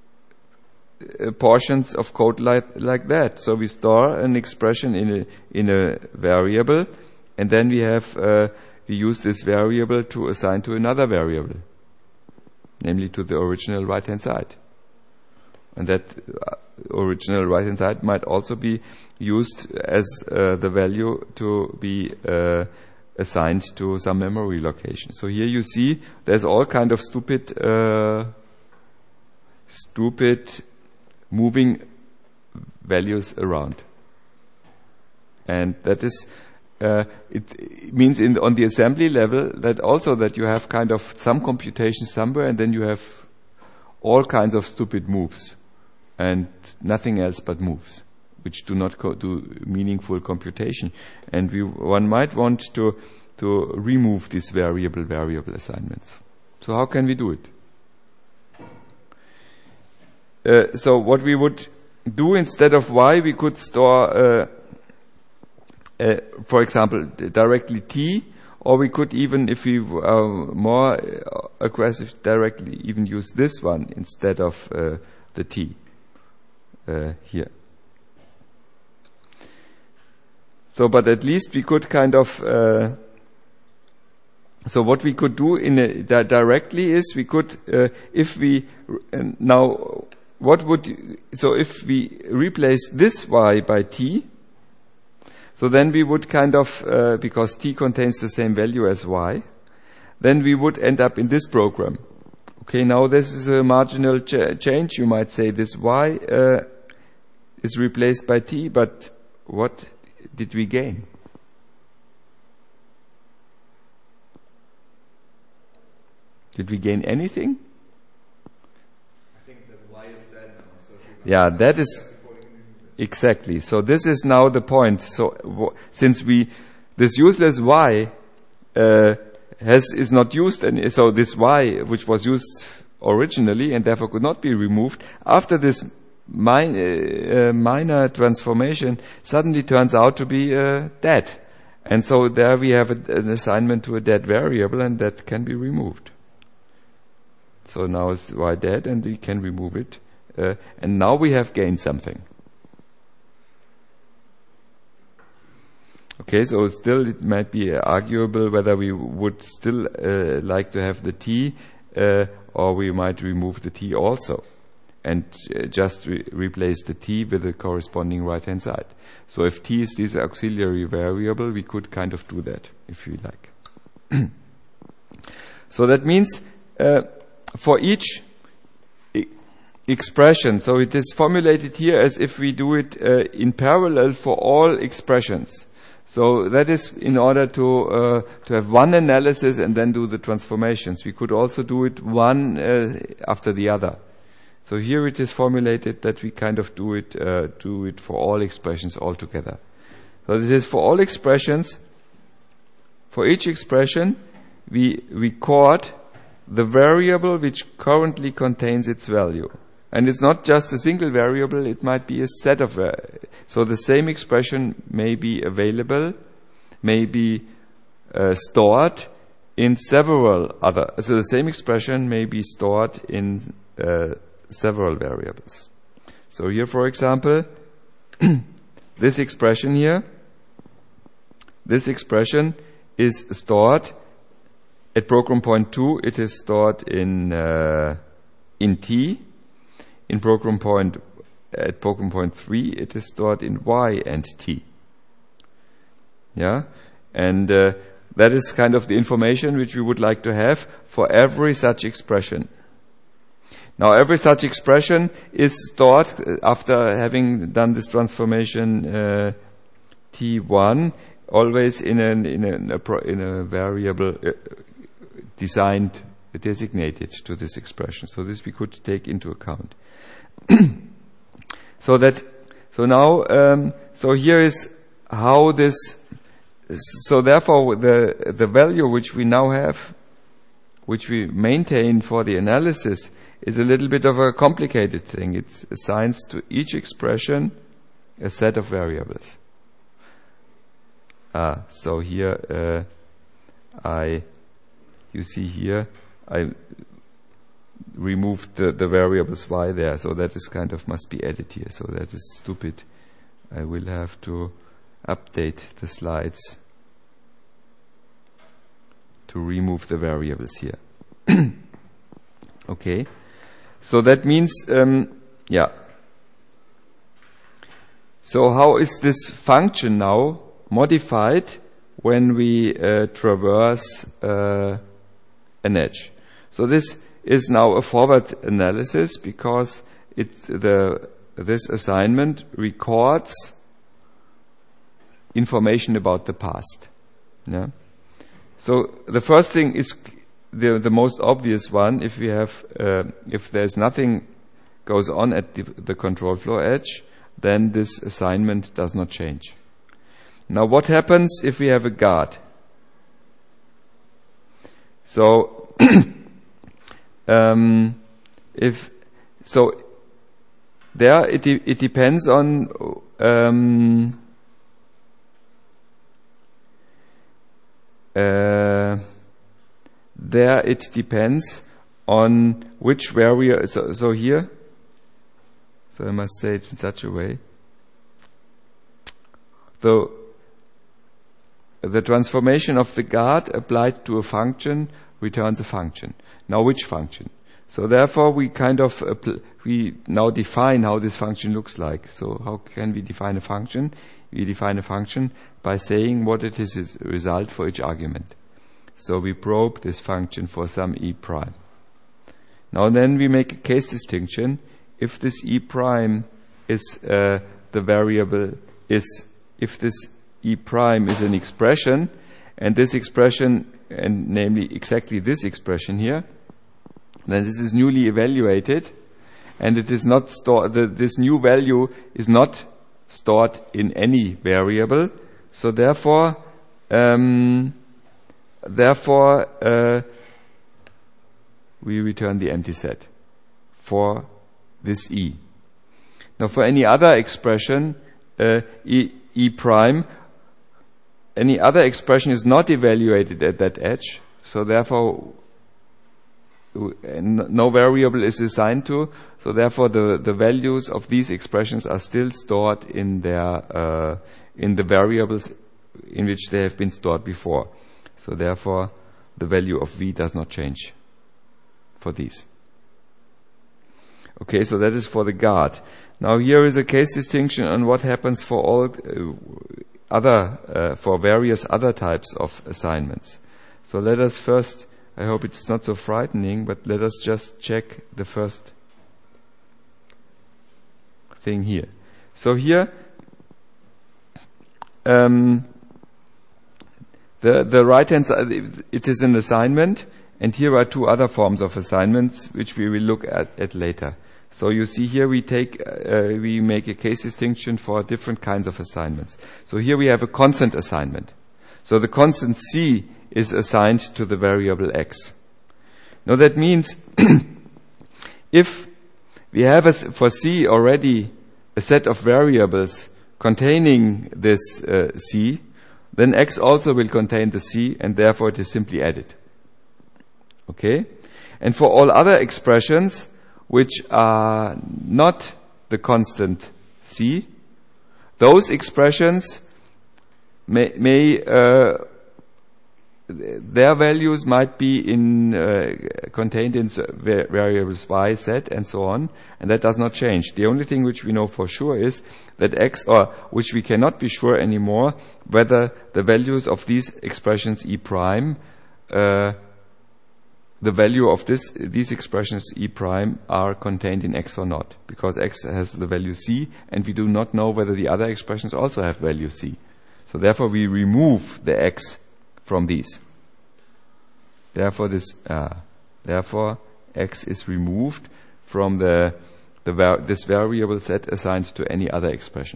uh, portions of code like, like that. So we store an expression in a, in a variable, and then we have uh, we use this variable to assign to another variable, namely to the original right-hand side. And that uh, original right-hand side might also be used as uh, the value to be uh, assigned to some memory location. So here you see there's all kind of stupid, uh, stupid moving values around, and that is. Uh, it, it means in on the assembly level that also that you have kind of some computation somewhere, and then you have all kinds of stupid moves and nothing else but moves, which do not co- do meaningful computation. And we one might want to to remove these variable variable assignments. So how can we do it? Uh, so what we would do instead of y, we could store. Uh, Uh, for example, directly t, or we could even, if we are more uh, aggressive, directly even use this one instead of uh, the t uh, here. So, but at least we could kind of. Uh, so, what we could do in a, di- directly is we could, uh, if we uh, now, what would so if we replace this y by t. So then we would kind of, uh, because t contains the same value as y, then we would end up in this program. Okay, now this is a marginal ch- change. You might say this y uh, is replaced by t, but what did we gain? Did we gain anything? I think that y is dead now. So yeah, that is... Exactly. So this is now the point. So w- since we, this useless y uh, has is not used, and so this y, which was used originally and therefore could not be removed, after this min- uh, minor transformation, suddenly turns out to be uh, dead. And so there we have a, an assignment to a dead variable, and that can be removed. So now it's y dead, and we can remove it. Uh, and now we have gained something. Okay, so still it might be arguable whether we would still uh, like to have the t uh, or we might remove the t also. and uh, just re- replace the t with the corresponding right-hand side. So if t is this auxiliary variable, we could kind of do that, if you like. So that means uh, for each e- expression, so it is formulated here as if we do it uh, in parallel for all expressions. So that is in order to uh, to have one analysis and then do the transformations. We could also do it one uh, after the other. So here it is formulated that we kind of do it uh, do it for all expressions all together. So this is for all expressions. For each expression, we record the variable which currently contains its value. And it's not just a single variable, it might be a set of uh, so the same expression may be available, may be uh, stored in several other, so the same expression may be stored in uh, several variables. So here, for example, this expression here, this expression is stored at program point two, it is stored in uh, in t. In program point at program point three, it is stored in y and t. Yeah, and uh, that is kind of the information which we would like to have for every such expression. Now, every such expression is stored after having done this transformation uh, t one, always in an in a, in a, pro, in a variable uh, designed, designated to this expression. So this we could take into account. So that, so now, um, so here is how this, so therefore the, the value which we now have, which we maintain for the analysis, is a little bit of a complicated thing. It assigns to each expression a set of variables. Ah, so here, uh, I, you see here, I removed the, the variables y there, so that is kind of must be added here, so that is stupid. I will have to update the slides to remove the variables here. Okay, so that means, um, yeah. So how is this function now modified when we uh, traverse uh, an edge? So this is now a forward analysis because it the this assignment records information about the past. Yeah. So the first thing is the the most obvious one. If we have uh, if there's nothing goes on at the, the control flow edge, then this assignment does not change. Now, what happens if we have a guard? So Um, if so, there it de- it depends on um, uh, there it depends on which variable. So, so here, so I must say it in such a way. So the transformation of the guard applied to a function returns a function. Now, which function? So therefore, we kind of uh, pl- we now define how this function looks like. So how can we define a function? We define a function by saying what it is its result for each argument. So we probe this function for some e prime. Now then we make a case distinction. If this e prime is uh, the variable is if this e prime is an expression, and this expression, and namely exactly this expression here, then this is newly evaluated, and it is not stored. The, this new value is not stored in any variable. So therefore, um, therefore, uh, we return the empty set for this e. Now, for any other expression, uh, e, e prime, any other expression is not evaluated at that edge. So therefore, no variable is assigned to. So therefore, the, the values of these expressions are still stored in their uh, in the variables in which they have been stored before. So therefore, the value of v does not change for these. Okay, so that is for the guard. Now here is a case distinction on what happens for all uh, other, uh, for various other types of assignments. So let us first, I hope it's not so frightening, but let us just check the first thing here. So here, um, the the right hand side, it is an assignment, and here are two other forms of assignments which we will look at, at later. So you see here we take uh, we make a case distinction for different kinds of assignments. So here we have a constant assignment. So the constant c is assigned to the variable x. Now that means if we have a, for c already a set of variables containing this uh, c, then x also will contain the c, and therefore it is simply added. Okay? And for all other expressions which are not the constant c, those expressions may, may uh, their values might be in uh, contained in variables y, z, and so on, and that does not change. The only thing which we know for sure is that x, or which we cannot be sure anymore, whether the values of these expressions e prime, uh, the value of this these expressions e prime are contained in x or not, because x has the value c, and we do not know whether the other expressions also have value c. So therefore we remove the x from these. Therefore, this uh, therefore x is removed from the the var this variable set assigned to any other expression.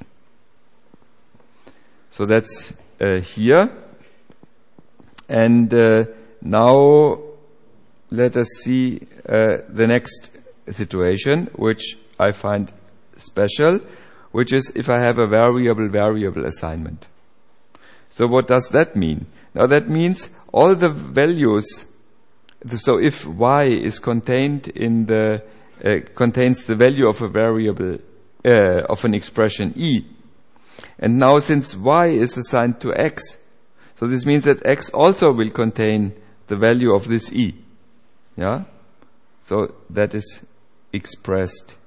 So that's uh, here. And uh, now let us see uh, the next situation, which I find special, which is if I have a variable variable assignment. So what does that mean? Now that means all the values, so if y is contained in the, uh, contains the value of a variable, uh, of an expression e, and now since y is assigned to x, so this means that x also will contain the value of this e. Yeah? So that is expressed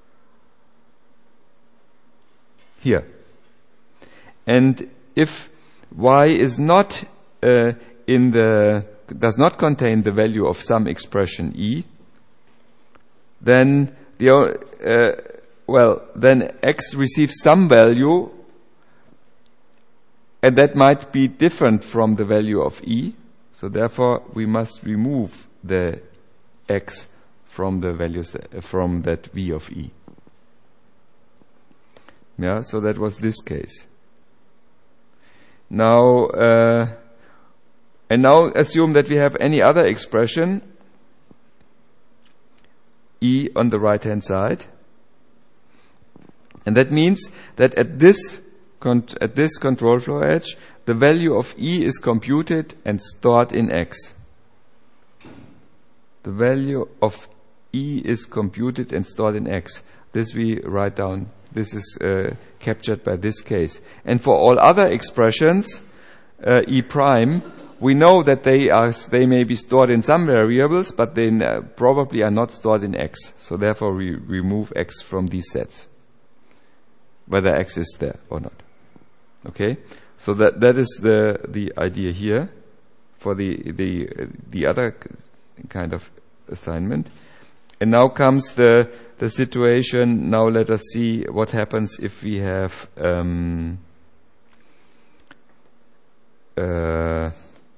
here. And if y is not uh, in the does not contain the value of some expression e, then the uh, well then x receives some value, and that might be different from the value of e. So therefore we must remove the x from the values from that v of e. Yeah, so that was this case. Now, uh, and now assume that we have any other expression, e on the right hand side, and that means that at this at this control flow edge, the value of e is computed and stored in x. The value of e is computed and stored in x. This we write down. This is uh, captured by this case. And for all other expressions, uh, e prime, we know that they are they may be stored in some variables, but they uh, probably are not stored in x. So therefore, we remove x from these sets, whether x is there or not. Okay. So that that is the the idea here for the the uh, the other kind of assignment. And now comes the the situation. Now let us see what happens if we have um, uh,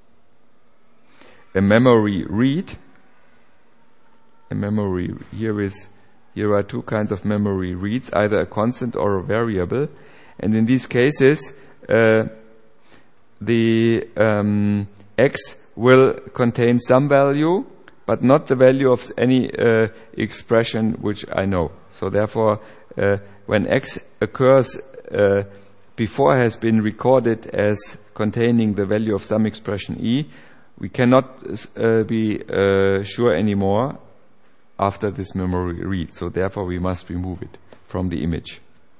a memory read. A memory here is here are two kinds of memory reads, either a constant or a variable, and in these cases, uh, the um, x will contain some value, but not the value of any uh, expression which I know. So therefore, uh, when x occurs uh, before has been recorded as containing the value of some expression e, we cannot uh, be uh, sure anymore after this memory read. So therefore, we must remove it from the image.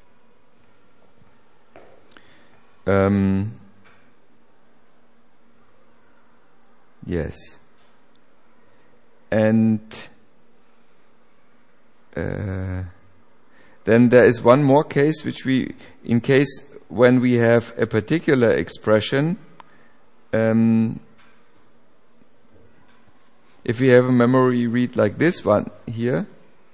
Um, yes. And uh, then there is one more case which we, in case when we have a particular expression, um, if we have a memory read like this one here,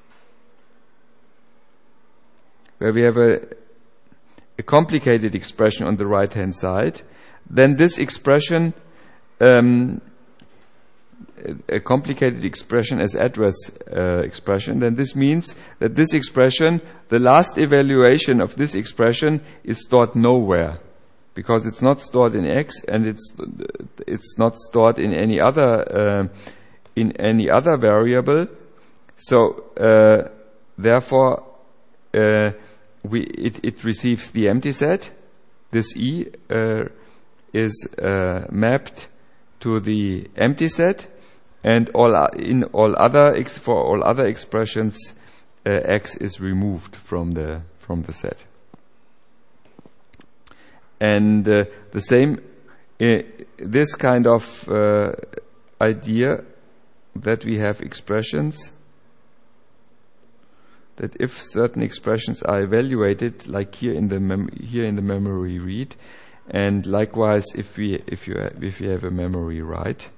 where we have a, a complicated expression on the right hand side, then this expression, um, a complicated expression as address uh, expression, then this means that this expression, the last evaluation of this expression is stored nowhere, because it's not stored in X and it's it's not stored in any other uh, in any other variable. So uh, therefore, uh, we it, it receives the empty set. This E uh, is uh, mapped to the empty set. And all in all other ex, for all other expressions, uh, X is removed from the from the set. And uh, the same, uh, this kind of uh, idea that we have expressions, that if certain expressions are evaluated, like here in the mem here in the memory read, and likewise if we if you if you have a memory write.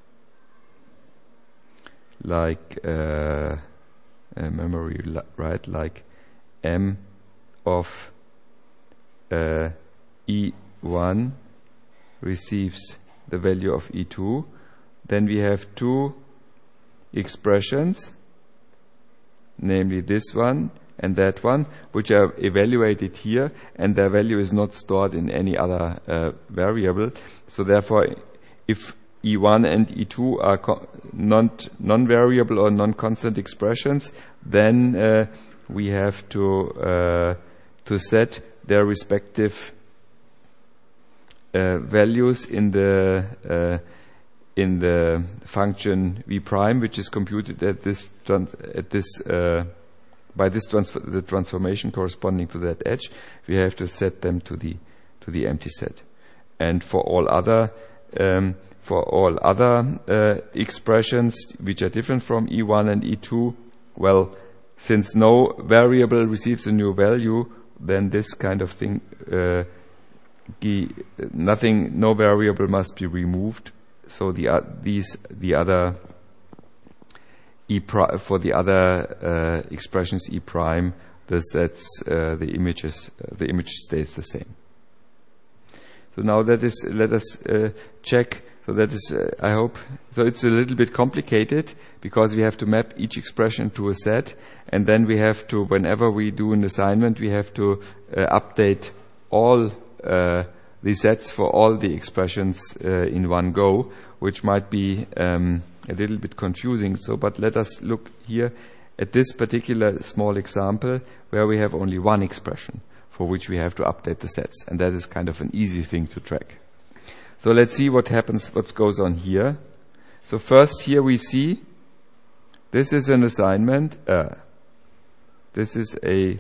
Like uh, a memory write, like M of uh, E one receives the value of E two, then we have two expressions, namely this one and that one, which are evaluated here, and their value is not stored in any other uh, variable. So therefore, if E one and E two are non, non-variable or non-constant expressions, then uh, we have to uh, to set their respective uh, values in the uh, in the function v prime, which is computed at this at this uh, by this transfer the transformation corresponding to that edge. We have to set them to the to the empty set, and for all other um, For all other uh, expressions which are different from E one and E two, well, since no variable receives a new value, then this kind of thing, uh, nothing, no variable must be removed. So the uh, these the other E pri for the other uh, expressions E prime, the sets, uh, the images, uh, the image stays the same. So now that is, let us uh, check. So that is, uh, I hope, so it's a little bit complicated because we have to map each expression to a set, and then we have to, whenever we do an assignment, we have to uh, update all uh, the sets for all the expressions uh, in one go, which might be um, a little bit confusing. So, but let us look here at this particular small example where we have only one expression for which we have to update the sets, and that is kind of an easy thing to track. So let's see what happens, what goes on here. So first here we see, this is an assignment, uh, this is a,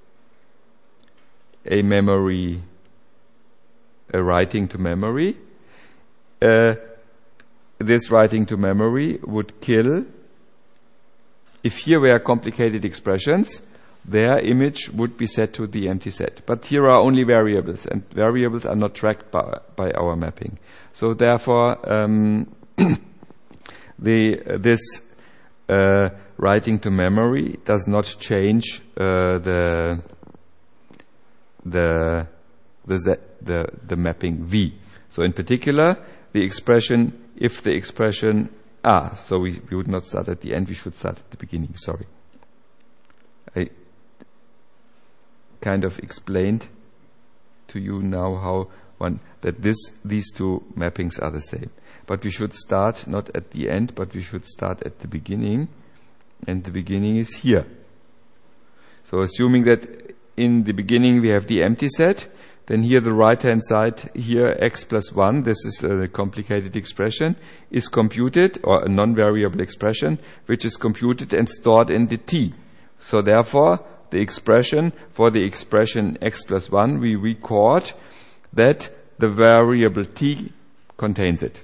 a memory, a writing to memory. Uh, this writing to memory would kill, if here were complicated expressions, their image would be set to the empty set. But here are only variables, and variables are not tracked by, by our mapping. So therefore, um, the uh, this uh, writing to memory does not change uh, the the the, z the the mapping V. So in particular, the expression, if the expression ah, so we, we would not start at the end, we should start at the beginning. Sorry. I kind of explained to you now how one that this these two mappings are the same, but we should start not at the end, but we should start at the beginning, and the beginning is here. So assuming that in the beginning we have the empty set, then here the right hand side here x plus one, this is a complicated expression, is computed, or a non-variable expression which is computed and stored in the t. So therefore the expression, for the expression x plus one, we record that the variable t contains it,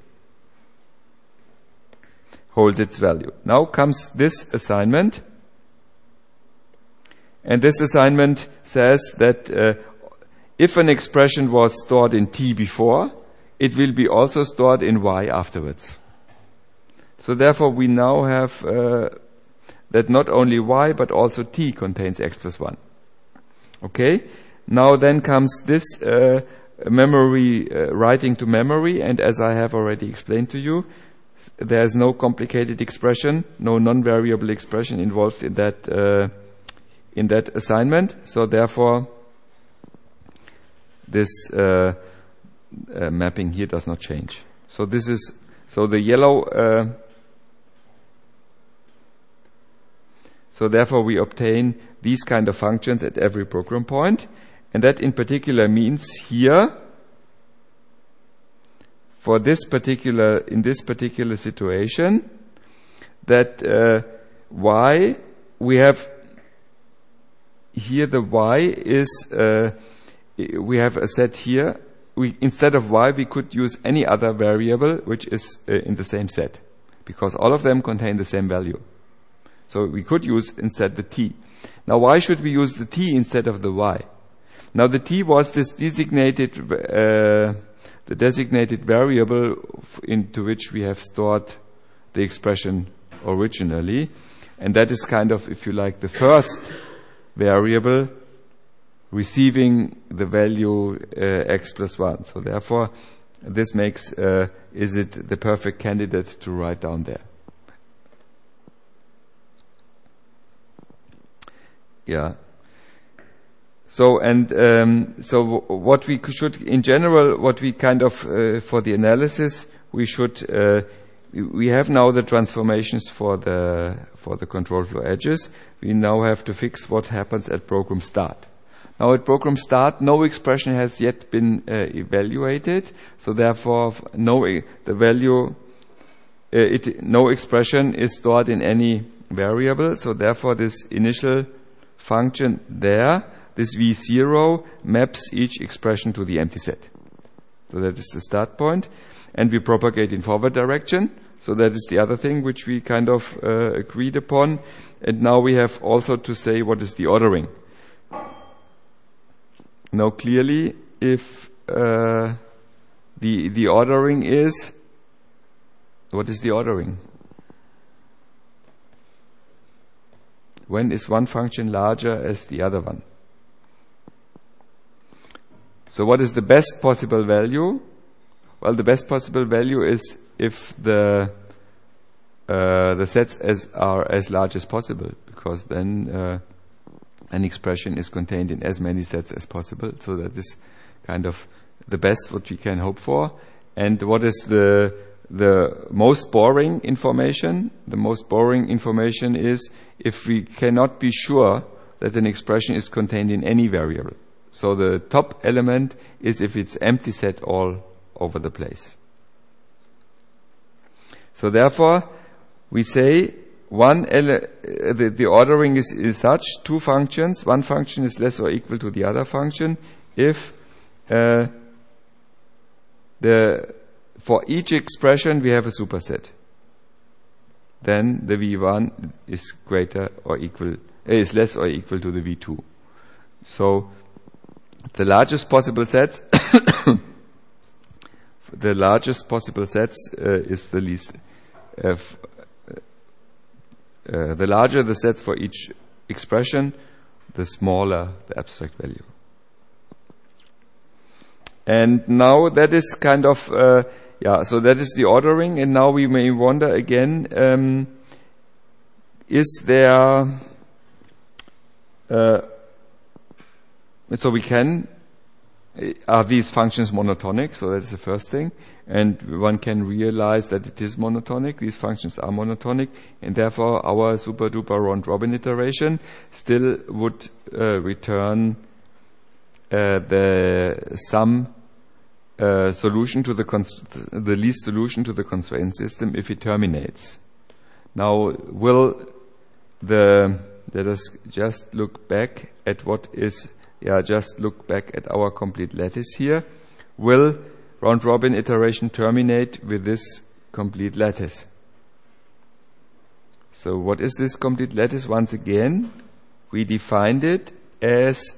holds its value. Now comes this assignment, And this assignment says that uh, if an expression was stored in t before, it will be also stored in y afterwards. So therefore we now have uh, that not only y but also t contains x plus one. Okay? Now then comes this uh, memory, uh, writing to memory, and as I have already explained to you, there is no complicated expression, no non-variable expression involved in that uh, in that assignment. So therefore, this uh, uh, mapping here does not change. So this is so the yellow. Uh, so therefore, we obtain these kind of functions at every program point, and that in particular means here. For this particular, in this particular situation, that uh, y, we have here the y is, uh, we have a set here. We, instead of y, we could use any other variable which is uh, in the same set, because all of them contain the same value. So we could use instead the t. Now why should we use the t instead of the y? Now the t was this designated uh, the designated variable into which we have stored the expression originally. And that is kind of, if you like, the first variable receiving the value uh, x plus one. So therefore, this makes, uh, is it the perfect candidate to write down there? Yeah. So and um, so what we should, in general, what we kind of uh, for the analysis, we should uh, we have now the transformations for the for the control flow edges. We now have to fix what happens at program start. Now at program start, no expression has yet been uh, evaluated, so therefore no the value uh, it no expression is stored in any variable. So therefore this initial function there, this v zero, maps each expression to the empty set. So that is the start point. And we propagate in forward direction. So that is the other thing which we kind of uh, agreed upon. And now we have also to say what is the ordering. Now clearly, if uh, the the ordering is, what is the ordering? When is one function larger as the other one? So what is the best possible value? Well, the best possible value is if the uh, the sets as are as large as possible, because then uh, an expression is contained in as many sets as possible. So that is kind of the best what we can hope for. And what is the the most boring information? The most boring information is if we cannot be sure that an expression is contained in any variable. So the top element is if it's empty set all over the place. So therefore, we say one ele- uh, the, the ordering is, is such: two functions, one function is less or equal to the other function if uh, the for each expression we have a superset. Then the v one is greater or equal uh, is less or equal to the v two. So the largest possible sets the largest possible sets uh, is the least uh, f- uh, the larger the sets for each expression, the smaller the abstract value. And now that is kind of uh, yeah so that is the ordering. And now we may wonder again, um, is there uh, so we can, are these functions monotonic? So that's the first thing. And one can realize that it is monotonic. These functions are monotonic. And therefore our super duper round robin iteration still would uh, return uh, the sum uh, solution to the, const- the least solution to the constraint system if it terminates. Now will the, let us just look back at what is Yeah, just look back at our complete lattice here. Will round-robin iteration terminate with this complete lattice? So what is this complete lattice? Once again, we defined it as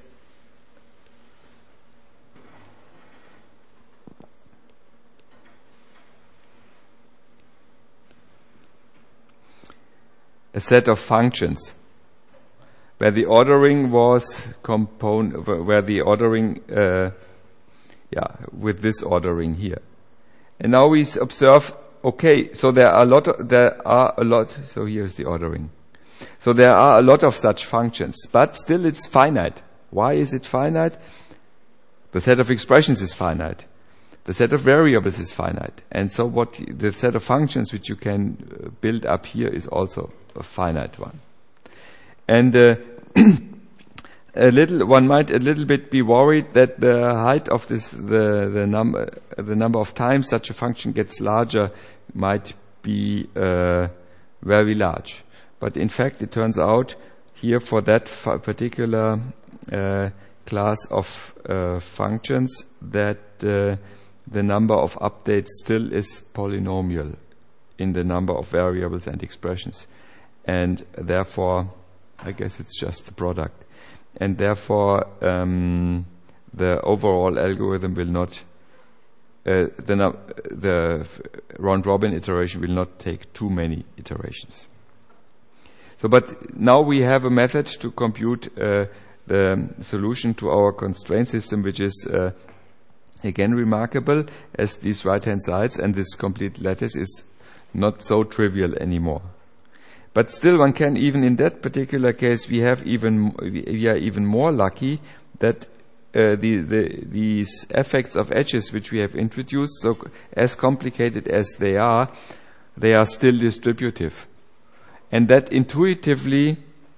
a set of functions where the ordering was component, where the ordering, uh, yeah, with this ordering here. And now we observe, okay, so there are a lot, of, there are a lot, so here's the ordering. So there are a lot of such functions, but still it's finite. Why is it finite? The set of expressions is finite. The set of variables is finite. And so what the set of functions which you can build up here is also a finite one. And uh, a little, one might a little bit be worried that the height of this, the the number, the number of times such a function gets larger, might be uh, very large. But in fact, it turns out here for that particular uh, class of uh, functions that uh, the number of updates still is polynomial in the number of variables and expressions, and therefore, I guess it's just the product. And therefore, um, the overall algorithm will not, uh, the, the round-robin iteration will not take too many iterations. So, but now we have a method to compute uh, the solution to our constraint system, which is uh, again remarkable, as these right-hand sides and this complete lattice is not so trivial anymore. But still, one can, even in that particular case, we have even we are even more lucky that uh, the, the these effects of edges which we have introduced, so as complicated as they are, they are still distributive, and that intuitively,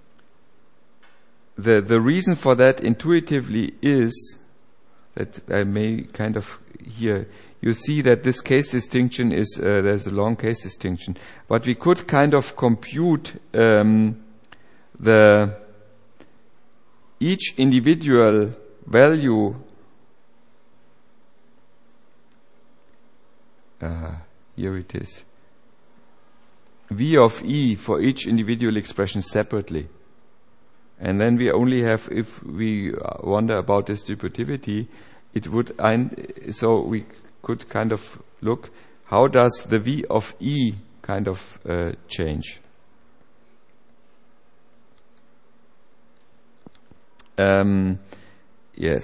the the reason for that intuitively is that I may kind of here. You see that this case distinction is, uh, there's a long case distinction. But we could kind of compute um, the each individual value, uh, here it is, V of E for each individual expression separately. And then we only have, if we wonder about distributivity, it would, so we could kind of look, how does the V of E kind of uh, change? Um, yes.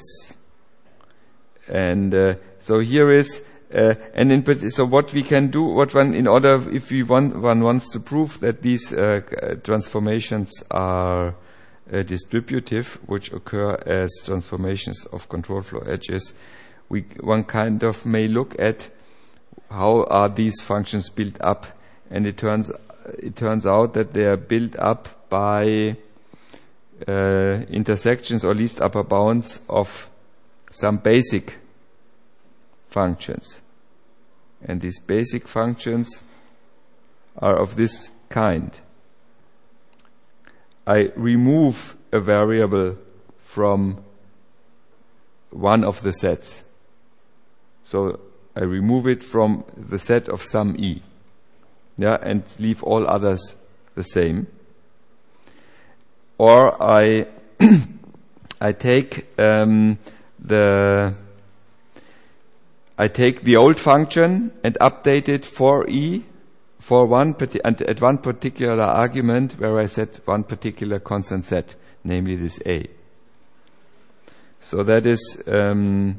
And uh, so here is, uh, and in, so what we can do, what one, in order, if we want, one wants to prove that these uh, transformations are uh, distributive, which occur as transformations of control flow edges, we one kind of may look at how are these functions built up, and it turns it turns out that they are built up by uh, intersections or least upper bounds of some basic functions, and these basic functions are of this kind. I remove a variable from one of the sets. So I remove it from the set of some E, yeah, and leave all others the same. Or I I take um, the I take the old function and update it for E for one and at one particular argument where I set one particular constant set, namely this A. So that is. Um,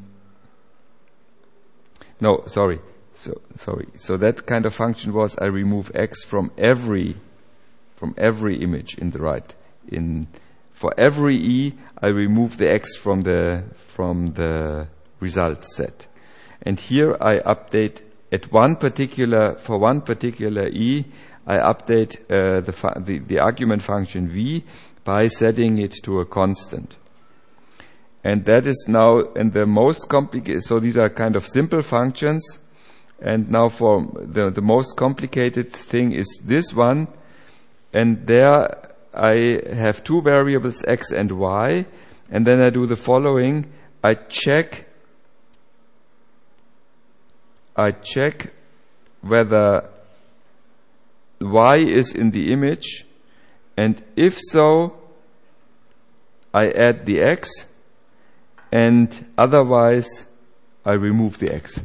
No, sorry. So sorry. So that kind of function was I remove x from every from every image in the right. In for every E, I remove the x from the from the result set. And here I update at one particular for one particular E, I update uh, the, fu- the the argument function v by setting it to a constant. And that is now, and the most complicated, so these are kind of simple functions. And now for the, the most complicated thing is this one. And there I have two variables, x and y. And then I do the following. I check, I check whether y is in the image. And if so, I add the x, and otherwise I remove the x.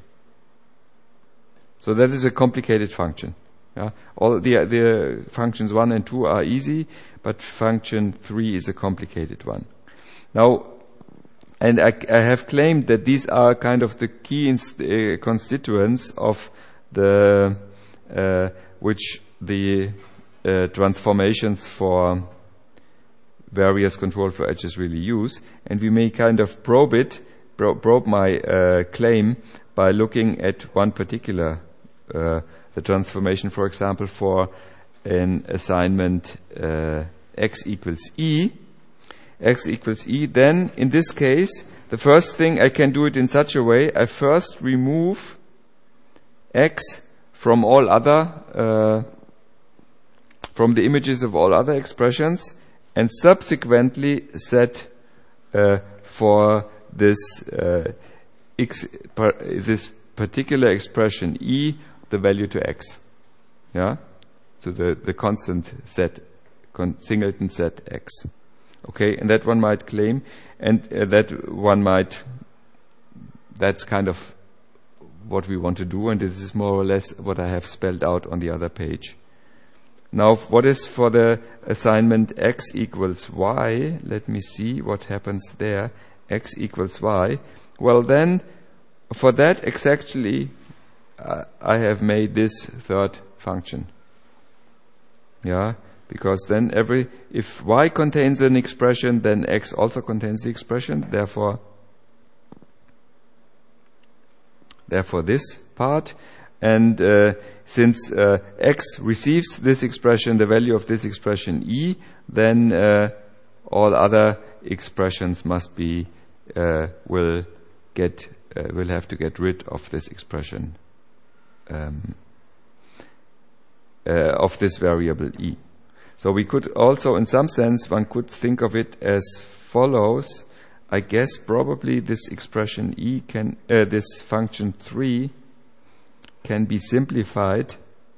So that is a complicated function. Yeah? All the, the functions one and two are easy, but function three is a complicated one. Now, and I, I have claimed that these are kind of the key inst- uh, constituents of the uh, which the uh, transformations for various control flow edges really use, and we may kind of probe it, pro- probe my uh, claim by looking at one particular, uh, the transformation, for example, for an assignment uh, x equals e, x equals e. Then, in this case, the first thing I can do it in such a way, I first remove x from all other, uh, from the images of all other expressions, and subsequently set uh, for this uh, x, par, this particular expression e the value to x. Yeah, so the the constant set, con, singleton set x. Okay, and that one might claim, and uh, that one might. That's kind of what we want to do, and this is more or less what I have spelled out on the other page. Now, what is for the assignment x equals y? Let me see what happens there. X equals y. Well, then, for that exactly, uh, I have made this third function. Yeah, because then every, if y contains an expression, then x also contains the expression. Therefore, therefore this part. And uh, since uh, x receives this expression, the value of this expression e, then uh, all other expressions must be uh, will get uh, will have to get rid of this expression um, uh, of this variable e. So we could also, in some sense, one could think of it as follows. I guess probably this expression e can uh, this function three. Can be simplified.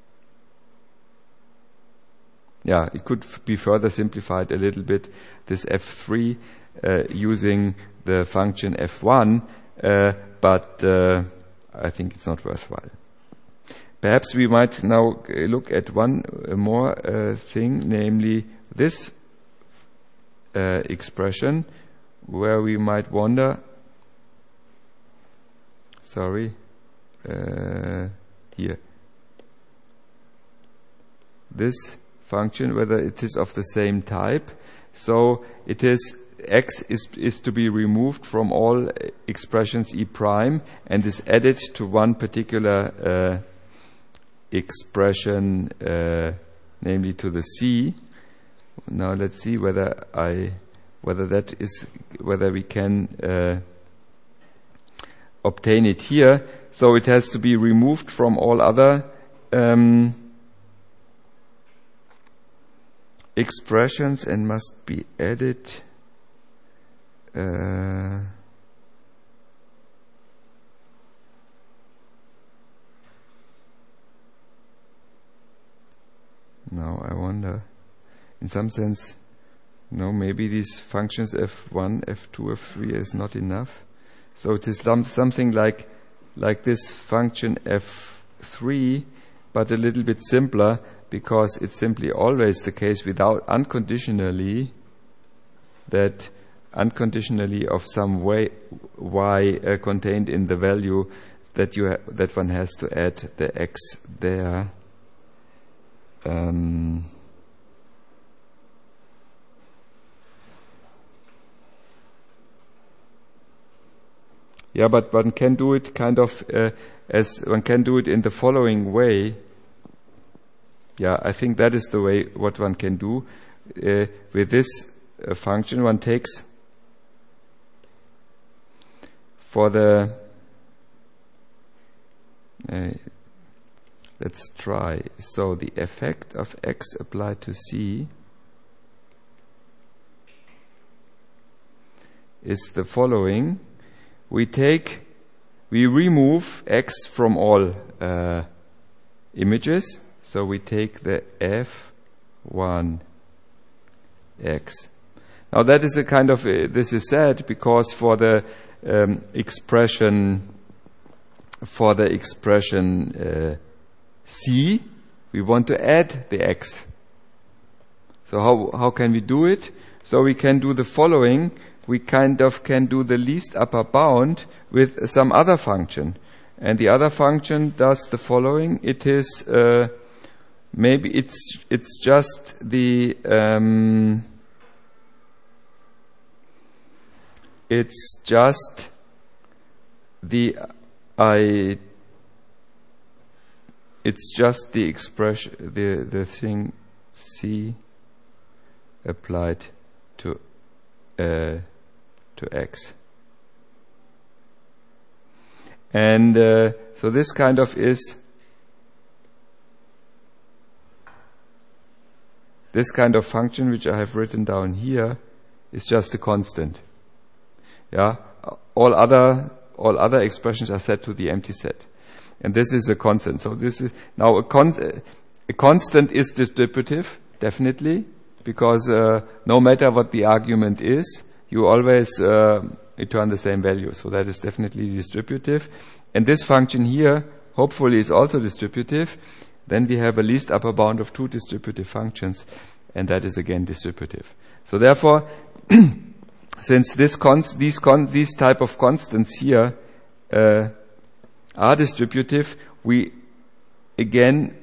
Yeah, it could f- be further simplified a little bit, this f three, uh, using the function f one, uh, but uh, I think it's not worthwhile. Perhaps we might now look at one uh, more uh, thing, namely this uh, expression, where we might wonder, sorry, Uh, here, this function, whether it is of the same type. So it is x is is to be removed from all expressions e prime and is added to one particular uh, expression, uh, namely to the c. Now let's see whether I whether that is whether we can uh, obtain it here. So it has to be removed from all other um, expressions and must be added uh, now I wonder, in some sense, no, maybe these functions f one, f two, f three is not enough. So it is some, something like like this function f three, but a little bit simpler, because it's simply always the case without unconditionally that unconditionally of some way y uh, contained in the value that you ha- that one has to add the x there. Um, Yeah, but one can do it kind of uh, as one can do it in the following way. Yeah, I think that is the way what one can do. Uh, with this uh, function, one takes for the, uh, let's try. So the effect of x applied to c is the following. We take, we remove x from all uh, images. So we take the f one x. Now that is a kind of, uh, this is sad because for the um, expression, for the expression uh, C, we want to add the x. So how, how can we do it? So we can do the following. We kind of can do the least upper bound with some other function. And the other function does the following. It is, uh, maybe it's, it's just the, um, it's just the, I, it's just the expression, the, the thing C applied to, uh, to x. And uh, so this kind of is, this kind of function which I have written down here is just a constant. Yeah, all other all other expressions are set to the empty set, and this is a constant. So this is now a con a constant is distributive, definitely, because uh, no matter what the argument is, you always uh, return the same value. So that is definitely distributive. And this function here, hopefully, is also distributive. Then we have a least upper bound of two distributive functions, and that is again distributive. So therefore, since this const, these, con, these type of constants here uh, are distributive, we again,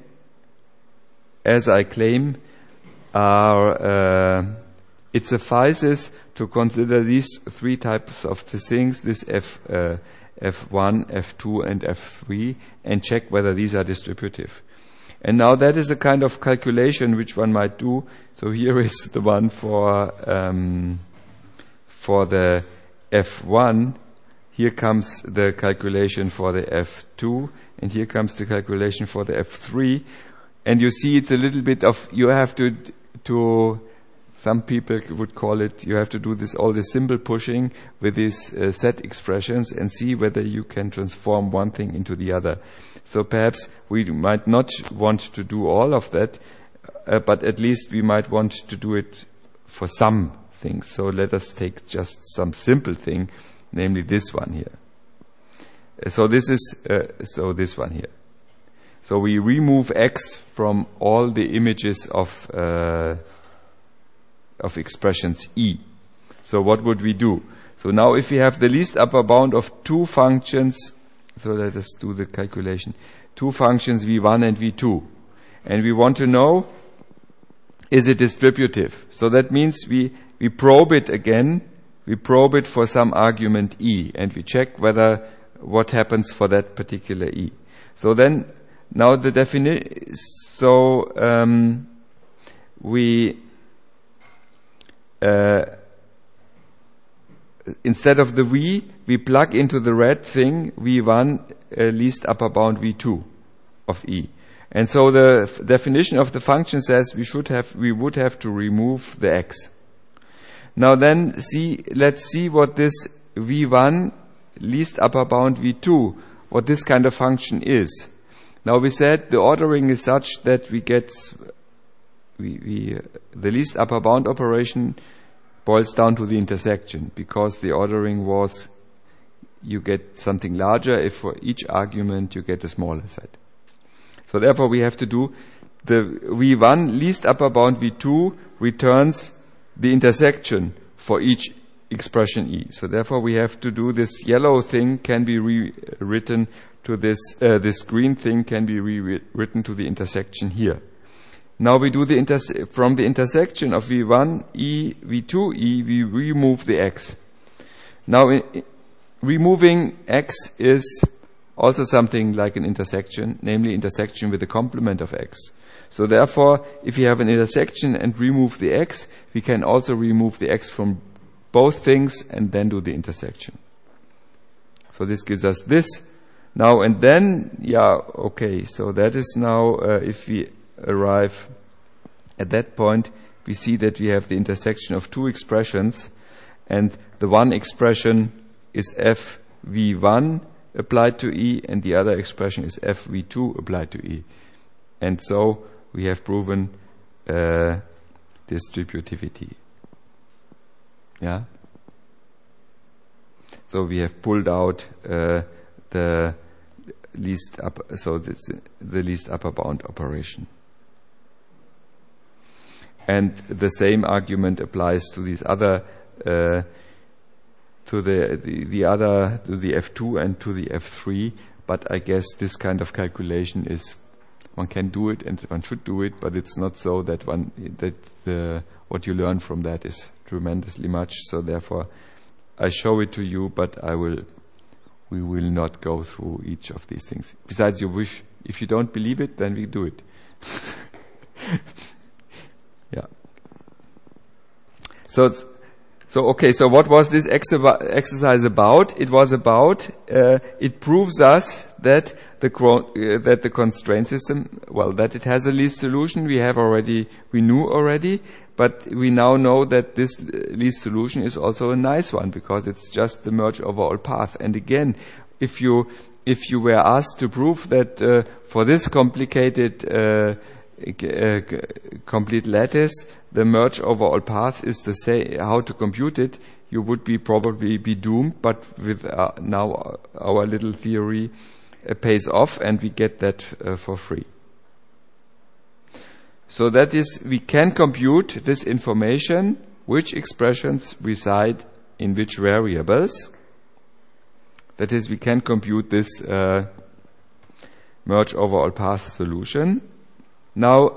as I claim, are uh, it suffices to consider these three types of the things, this F, uh, F one, F two, and F three, and check whether these are distributive. And now that is a kind of calculation which one might do. So here is the one for um, for the F one. Here comes the calculation for the F two, and here comes the calculation for the F three. And you see, it's a little bit of, you have to to some people would call it, you have to do this all the symbol pushing with these uh, set expressions and see whether you can transform one thing into the other. So perhaps we might not want to do all of that, uh, but at least we might want to do it for some things. So let us take just some simple thing, namely this one here. Uh, so this is uh, so this one here. So we remove x from all the images of uh, of expressions E. So what would we do? So now if we have the least upper bound of two functions, so let us do the calculation, two functions v one and v two, and we want to know, is it distributive? So that means we, we probe it again, we probe it for some argument E, and we check whether what happens for that particular E. So then, now the definition, so um, we Uh, instead of the V, we plug into the red thing v one uh, least upper bound v two of E. And so the f definition of the function says we should have, we would have to remove the x. Now then, see, let's see what this v one least upper bound v two, what this kind of function is. Now we said the ordering is such that we get We, we, uh, the least upper bound operation boils down to the intersection, because the ordering was you get something larger if for each argument you get a smaller set. So therefore we have to do the v one least upper bound v two returns the intersection for each expression E. So therefore we have to do this yellow thing can be rewritten to this, uh, this green thing can be rewritten to the intersection here. Now we do the interse from the intersection of v one E, v two E, we remove the x. Now I removing x is also something like an intersection, namely intersection with the complement of x. So therefore, if you have an intersection and remove the x, we can also remove the x from both things and then do the intersection. So this gives us this. Now and then, yeah, okay, so that is now, uh, if we arrive at that point, we see that we have the intersection of two expressions, and the one expression is f v one applied to E, and the other expression is f v two applied to E. And so we have proven uh, distributivity. Yeah. So we have pulled out uh, the least up, so this the least upper bound operation. And the same argument applies to these other, uh, to the, the the other, to the F two and to the F three. But I guess this kind of calculation is, one can do it and one should do it, but it's not so that one that the what you learn from that is tremendously much. So therefore, I show it to you, but I will. We will not go through each of these things. Besides, you wish, if you don't believe it, then we do it. Yeah. So, it's, so okay. So, what was this exercise about? It was about. Uh, it proves us that the uh, that the constraint system, well, that it has a least solution. We have already, we knew already, but we now know that this least solution is also a nice one because it's just the merge over all path. And again, if you if you were asked to prove that uh, for this complicated uh, uh, complete lattice, the merge over all path is the same, how to compute it, you would be probably be doomed. But with uh, now our little theory uh, pays off, and we get that uh, for free. So that is, we can compute this information, which expressions reside in which variables. That is, we can compute this uh, merge over all path solution. Now,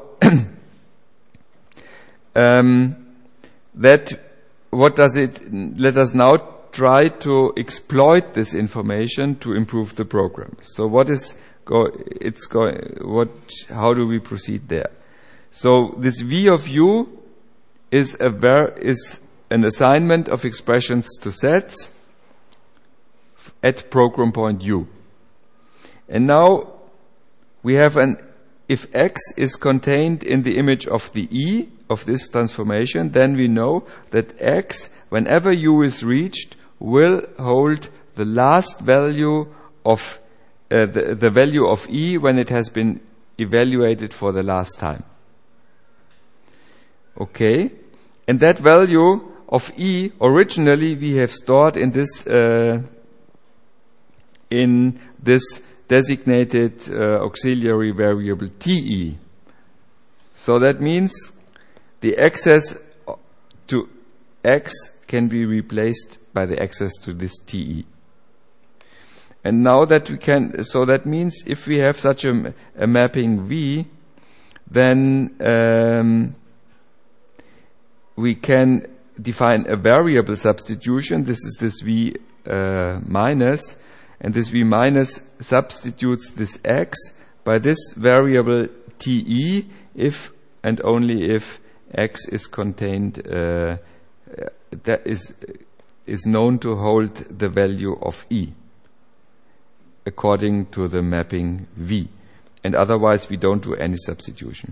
um, that what does it? Let us now try to exploit this information to improve the program. So, what is go? It's going. What? How do we proceed there? So, this V of U is a ver- is an assignment of expressions to sets at program point U. And now we have an, if X is contained in the image of the E of this transformation, then we know that X, whenever U is reached, will hold the last value of uh, the, the value of E when it has been evaluated for the last time. Okay, and that value of E originally we have stored in this uh, in this designated uh, auxiliary variable T E. So that means the access to X can be replaced by the access to this T E. And now that we can, so that means if we have such a, a mapping V, then um, we can define a variable substitution. This is this V uh, minus, and this V minus substitutes this X by this variable T E if and only if X is contained, uh, that is is known to hold the value of E according to the mapping V, and otherwise we don't do any substitution.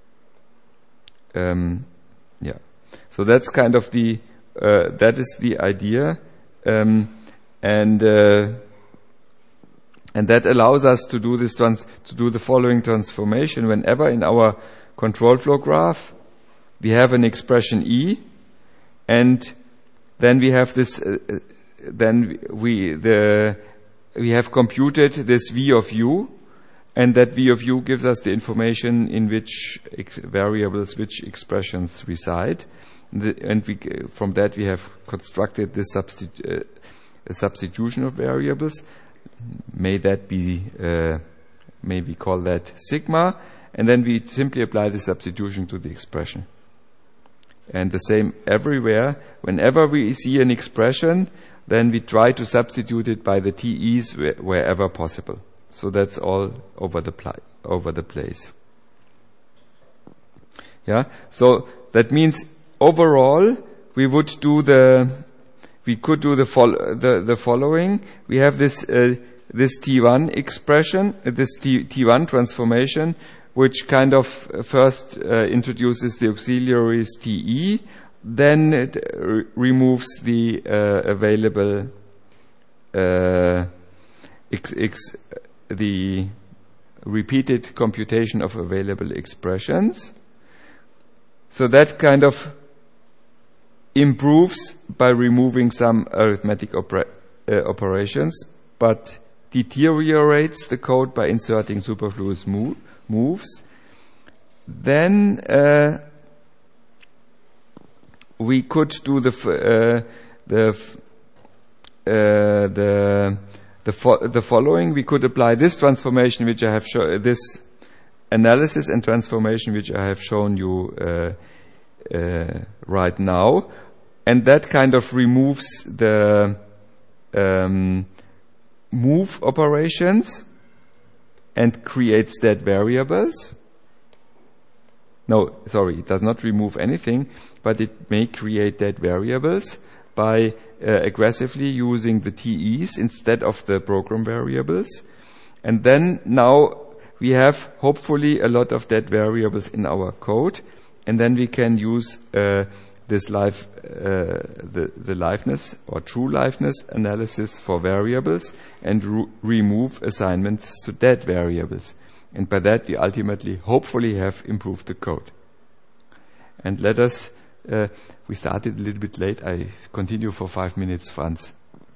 Um, yeah. So that's kind of the, uh, that is the idea, um, and uh, and that allows us to do this trans to do the following transformation. Whenever in our control flow graph we have an expression E, and then we have this, uh, then we the we have computed this V of U, and that V of U gives us the information in which ex variables, which expressions reside. The, and we, from that we have constructed this substitu- uh, a substitution of variables. May that be, uh, may we call that sigma, and then we simply apply the substitution to the expression. And the same everywhere. Whenever we see an expression, then we try to substitute it by the T Es wh- wherever possible. So that's all over the pli- over the place. Yeah. So that means overall, we would do the, we could do the, fol- the, the following. We have this, uh, this T one expression, uh, this T, T1 transformation, which kind of first uh, introduces the auxiliaries T E, then it re- removes the uh, available, uh, x, x, the repeated computation of available expressions. So that kind of improves by removing some arithmetic opera- uh, operations, but deteriorates the code by inserting superfluous mo- moves. Then uh, we could do the f- uh, the f- uh, the the, fo- the following. We could apply this transformation, which I have shown, this analysis and transformation, which I have shown you uh, uh, right now, and that kind of removes the um, move operations and creates dead variables. No, sorry, it does not remove anything, but it may create dead variables by uh, aggressively using the T Es instead of the program variables. And then now we have hopefully a lot of dead variables in our code, and then we can use uh, this live, uh, the, the liveness or true liveness analysis for variables and re- remove assignments to dead variables. And by that we ultimately, hopefully, have improved the code. And let us, uh, we started a little bit late. I continue for five minutes, Franz.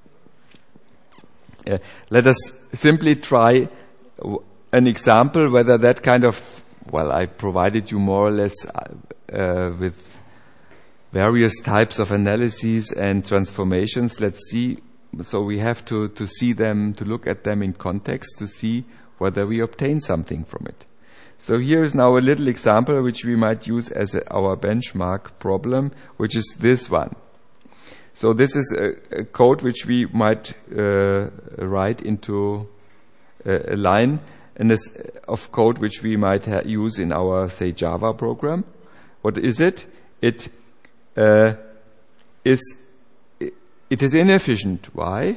Uh, let us simply try w- an example whether that kind of, well, I provided you more or less uh, with various types of analyses and transformations. Let's see. So we have to, to see them, to look at them in context, to see whether we obtain something from it. So here is now a little example which we might use as a, our benchmark problem, which is this one. So this is a, a code which we might uh, write into a, a line and this, of code which we might ha- use in our, say, Java program. What is it? It uh, is it is inefficient. Why?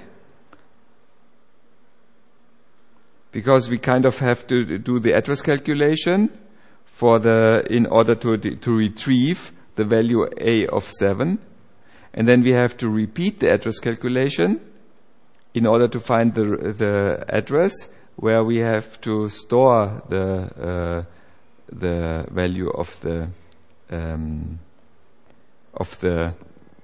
Because we kind of have to do the address calculation for the in order to to retrieve the value A of seven, and then we have to repeat the address calculation in order to find the the address where we have to store the uh, the value of the um, of the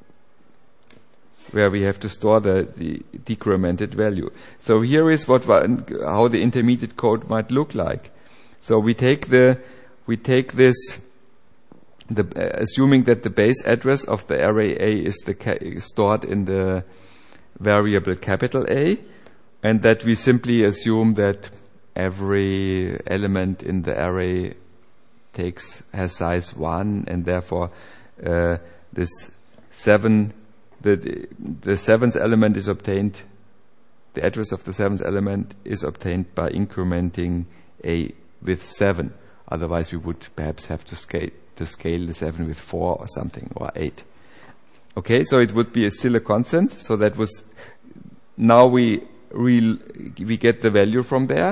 where we have to store the, the decremented value. So here is what how the intermediate code might look like. So we take the we take this the uh, assuming that the base address of the array A is the ca- stored in the variable capital A, and that we simply assume that every element in the array takes has size one, and therefore uh, this seven The, the seventh element is obtained, the address of the seventh element is obtained by incrementing A with seven. Otherwise we would perhaps have to scale, to scale the seven with four or something, or eight. Okay, so it would be a still a constant, so that was, now we, re, we get the value from there,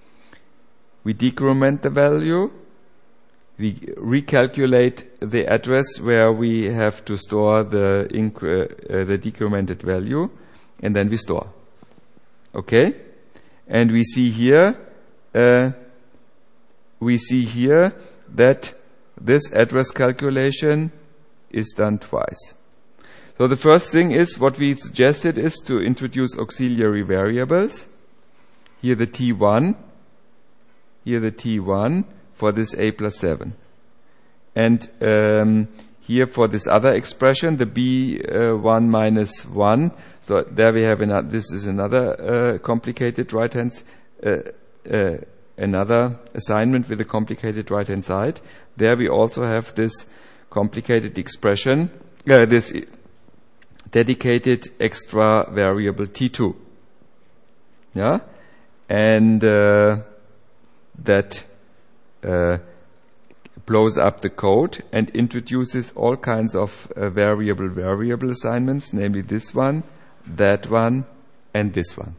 we decrement the value, we recalculate the address where we have to store the inc- uh, the decremented value, and then we store. Okay, and we see here, uh, we see here that this address calculation is done twice. So the first thing is what we suggested is to introduce auxiliary variables. Here the T one, here the T one. For this A plus seven. And um, here for this other expression, the B uh, one minus one. So there we have another, this is another uh, complicated right-hand, uh, uh, another assignment with a complicated right-hand side. There we also have this complicated expression, uh, this dedicated extra variable T two. Yeah? And uh, that Uh, blows up the code and introduces all kinds of uh, variable variable assignments, namely this one, that one, and this one.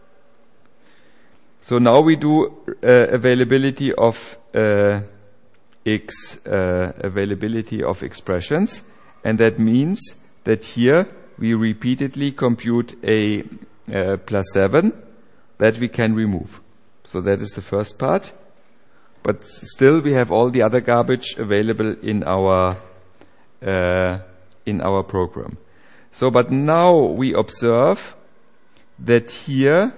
So now we do uh, availability of uh, x uh, availability of expressions, and that means that here we repeatedly compute a uh, plus seven that we can remove. So that is the first part. But still we have all the other garbage available in our uh, in our program. So, but now we observe that here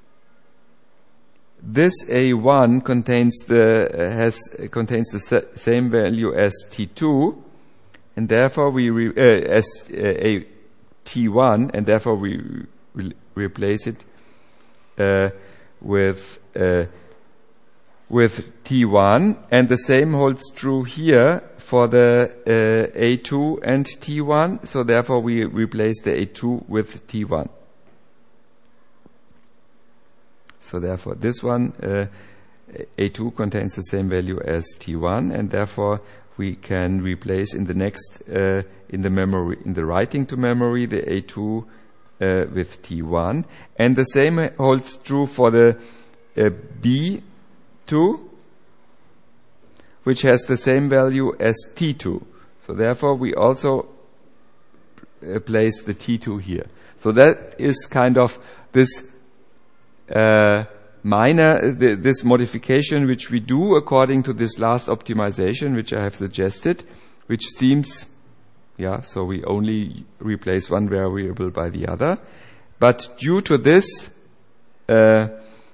this A one contains the uh, has uh, contains the sa same value as T two, and therefore we re uh, as uh, a T one, and therefore we re replace it uh, with uh, with T one, and the same holds true here for the uh, A two and T one. So therefore we replace the A two with T one. So therefore this one, uh, A two contains the same value as T one, and therefore we can replace in the next, uh, in the memory, in the writing to memory, the A two uh, with T one. And the same holds true for the uh, B two, which has the same value as T two. So therefore we also uh, place the T two here. So that is kind of this Uh, minor, th this modification which we do according to this last optimization which I have suggested, which seems, yeah, so we only replace one variable by the other. But due to this, uh,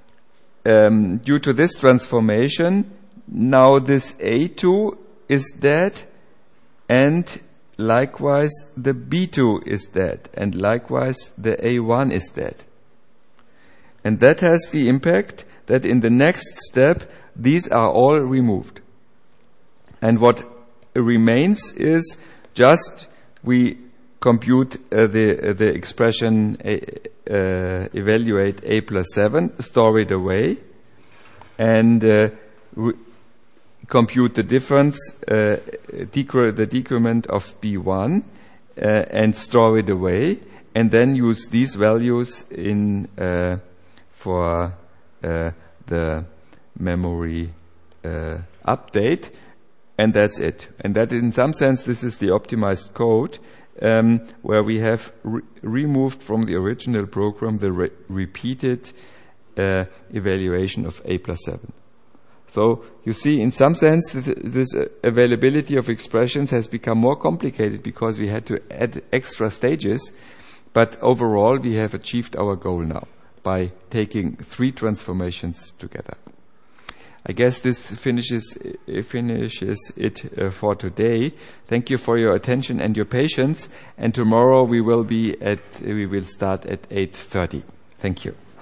um, due to this transformation, now this A two is dead, and likewise the B two is dead, and likewise the A one is dead. And that has the impact that in the next step, these are all removed. And what remains is just we compute uh, the, uh, the expression uh, uh, evaluate A plus seven, store it away, and uh, compute the difference, uh, decre the decrement of B one, uh, and store it away, and then use these values in uh, for uh, the memory uh, update, and that's it. And that in some sense this is the optimized code um, where we have re removed from the original program the re repeated uh, evaluation of A plus seven. So you see, in some sense th this uh, availability of expressions has become more complicated because we had to add extra stages, but overall we have achieved our goal now by taking three transformations together. I guess this finishes uh, finishes it uh, for today. Thank you for your attention and your patience. And tomorrow we will be at uh, we will start at eight thirty. Thank you.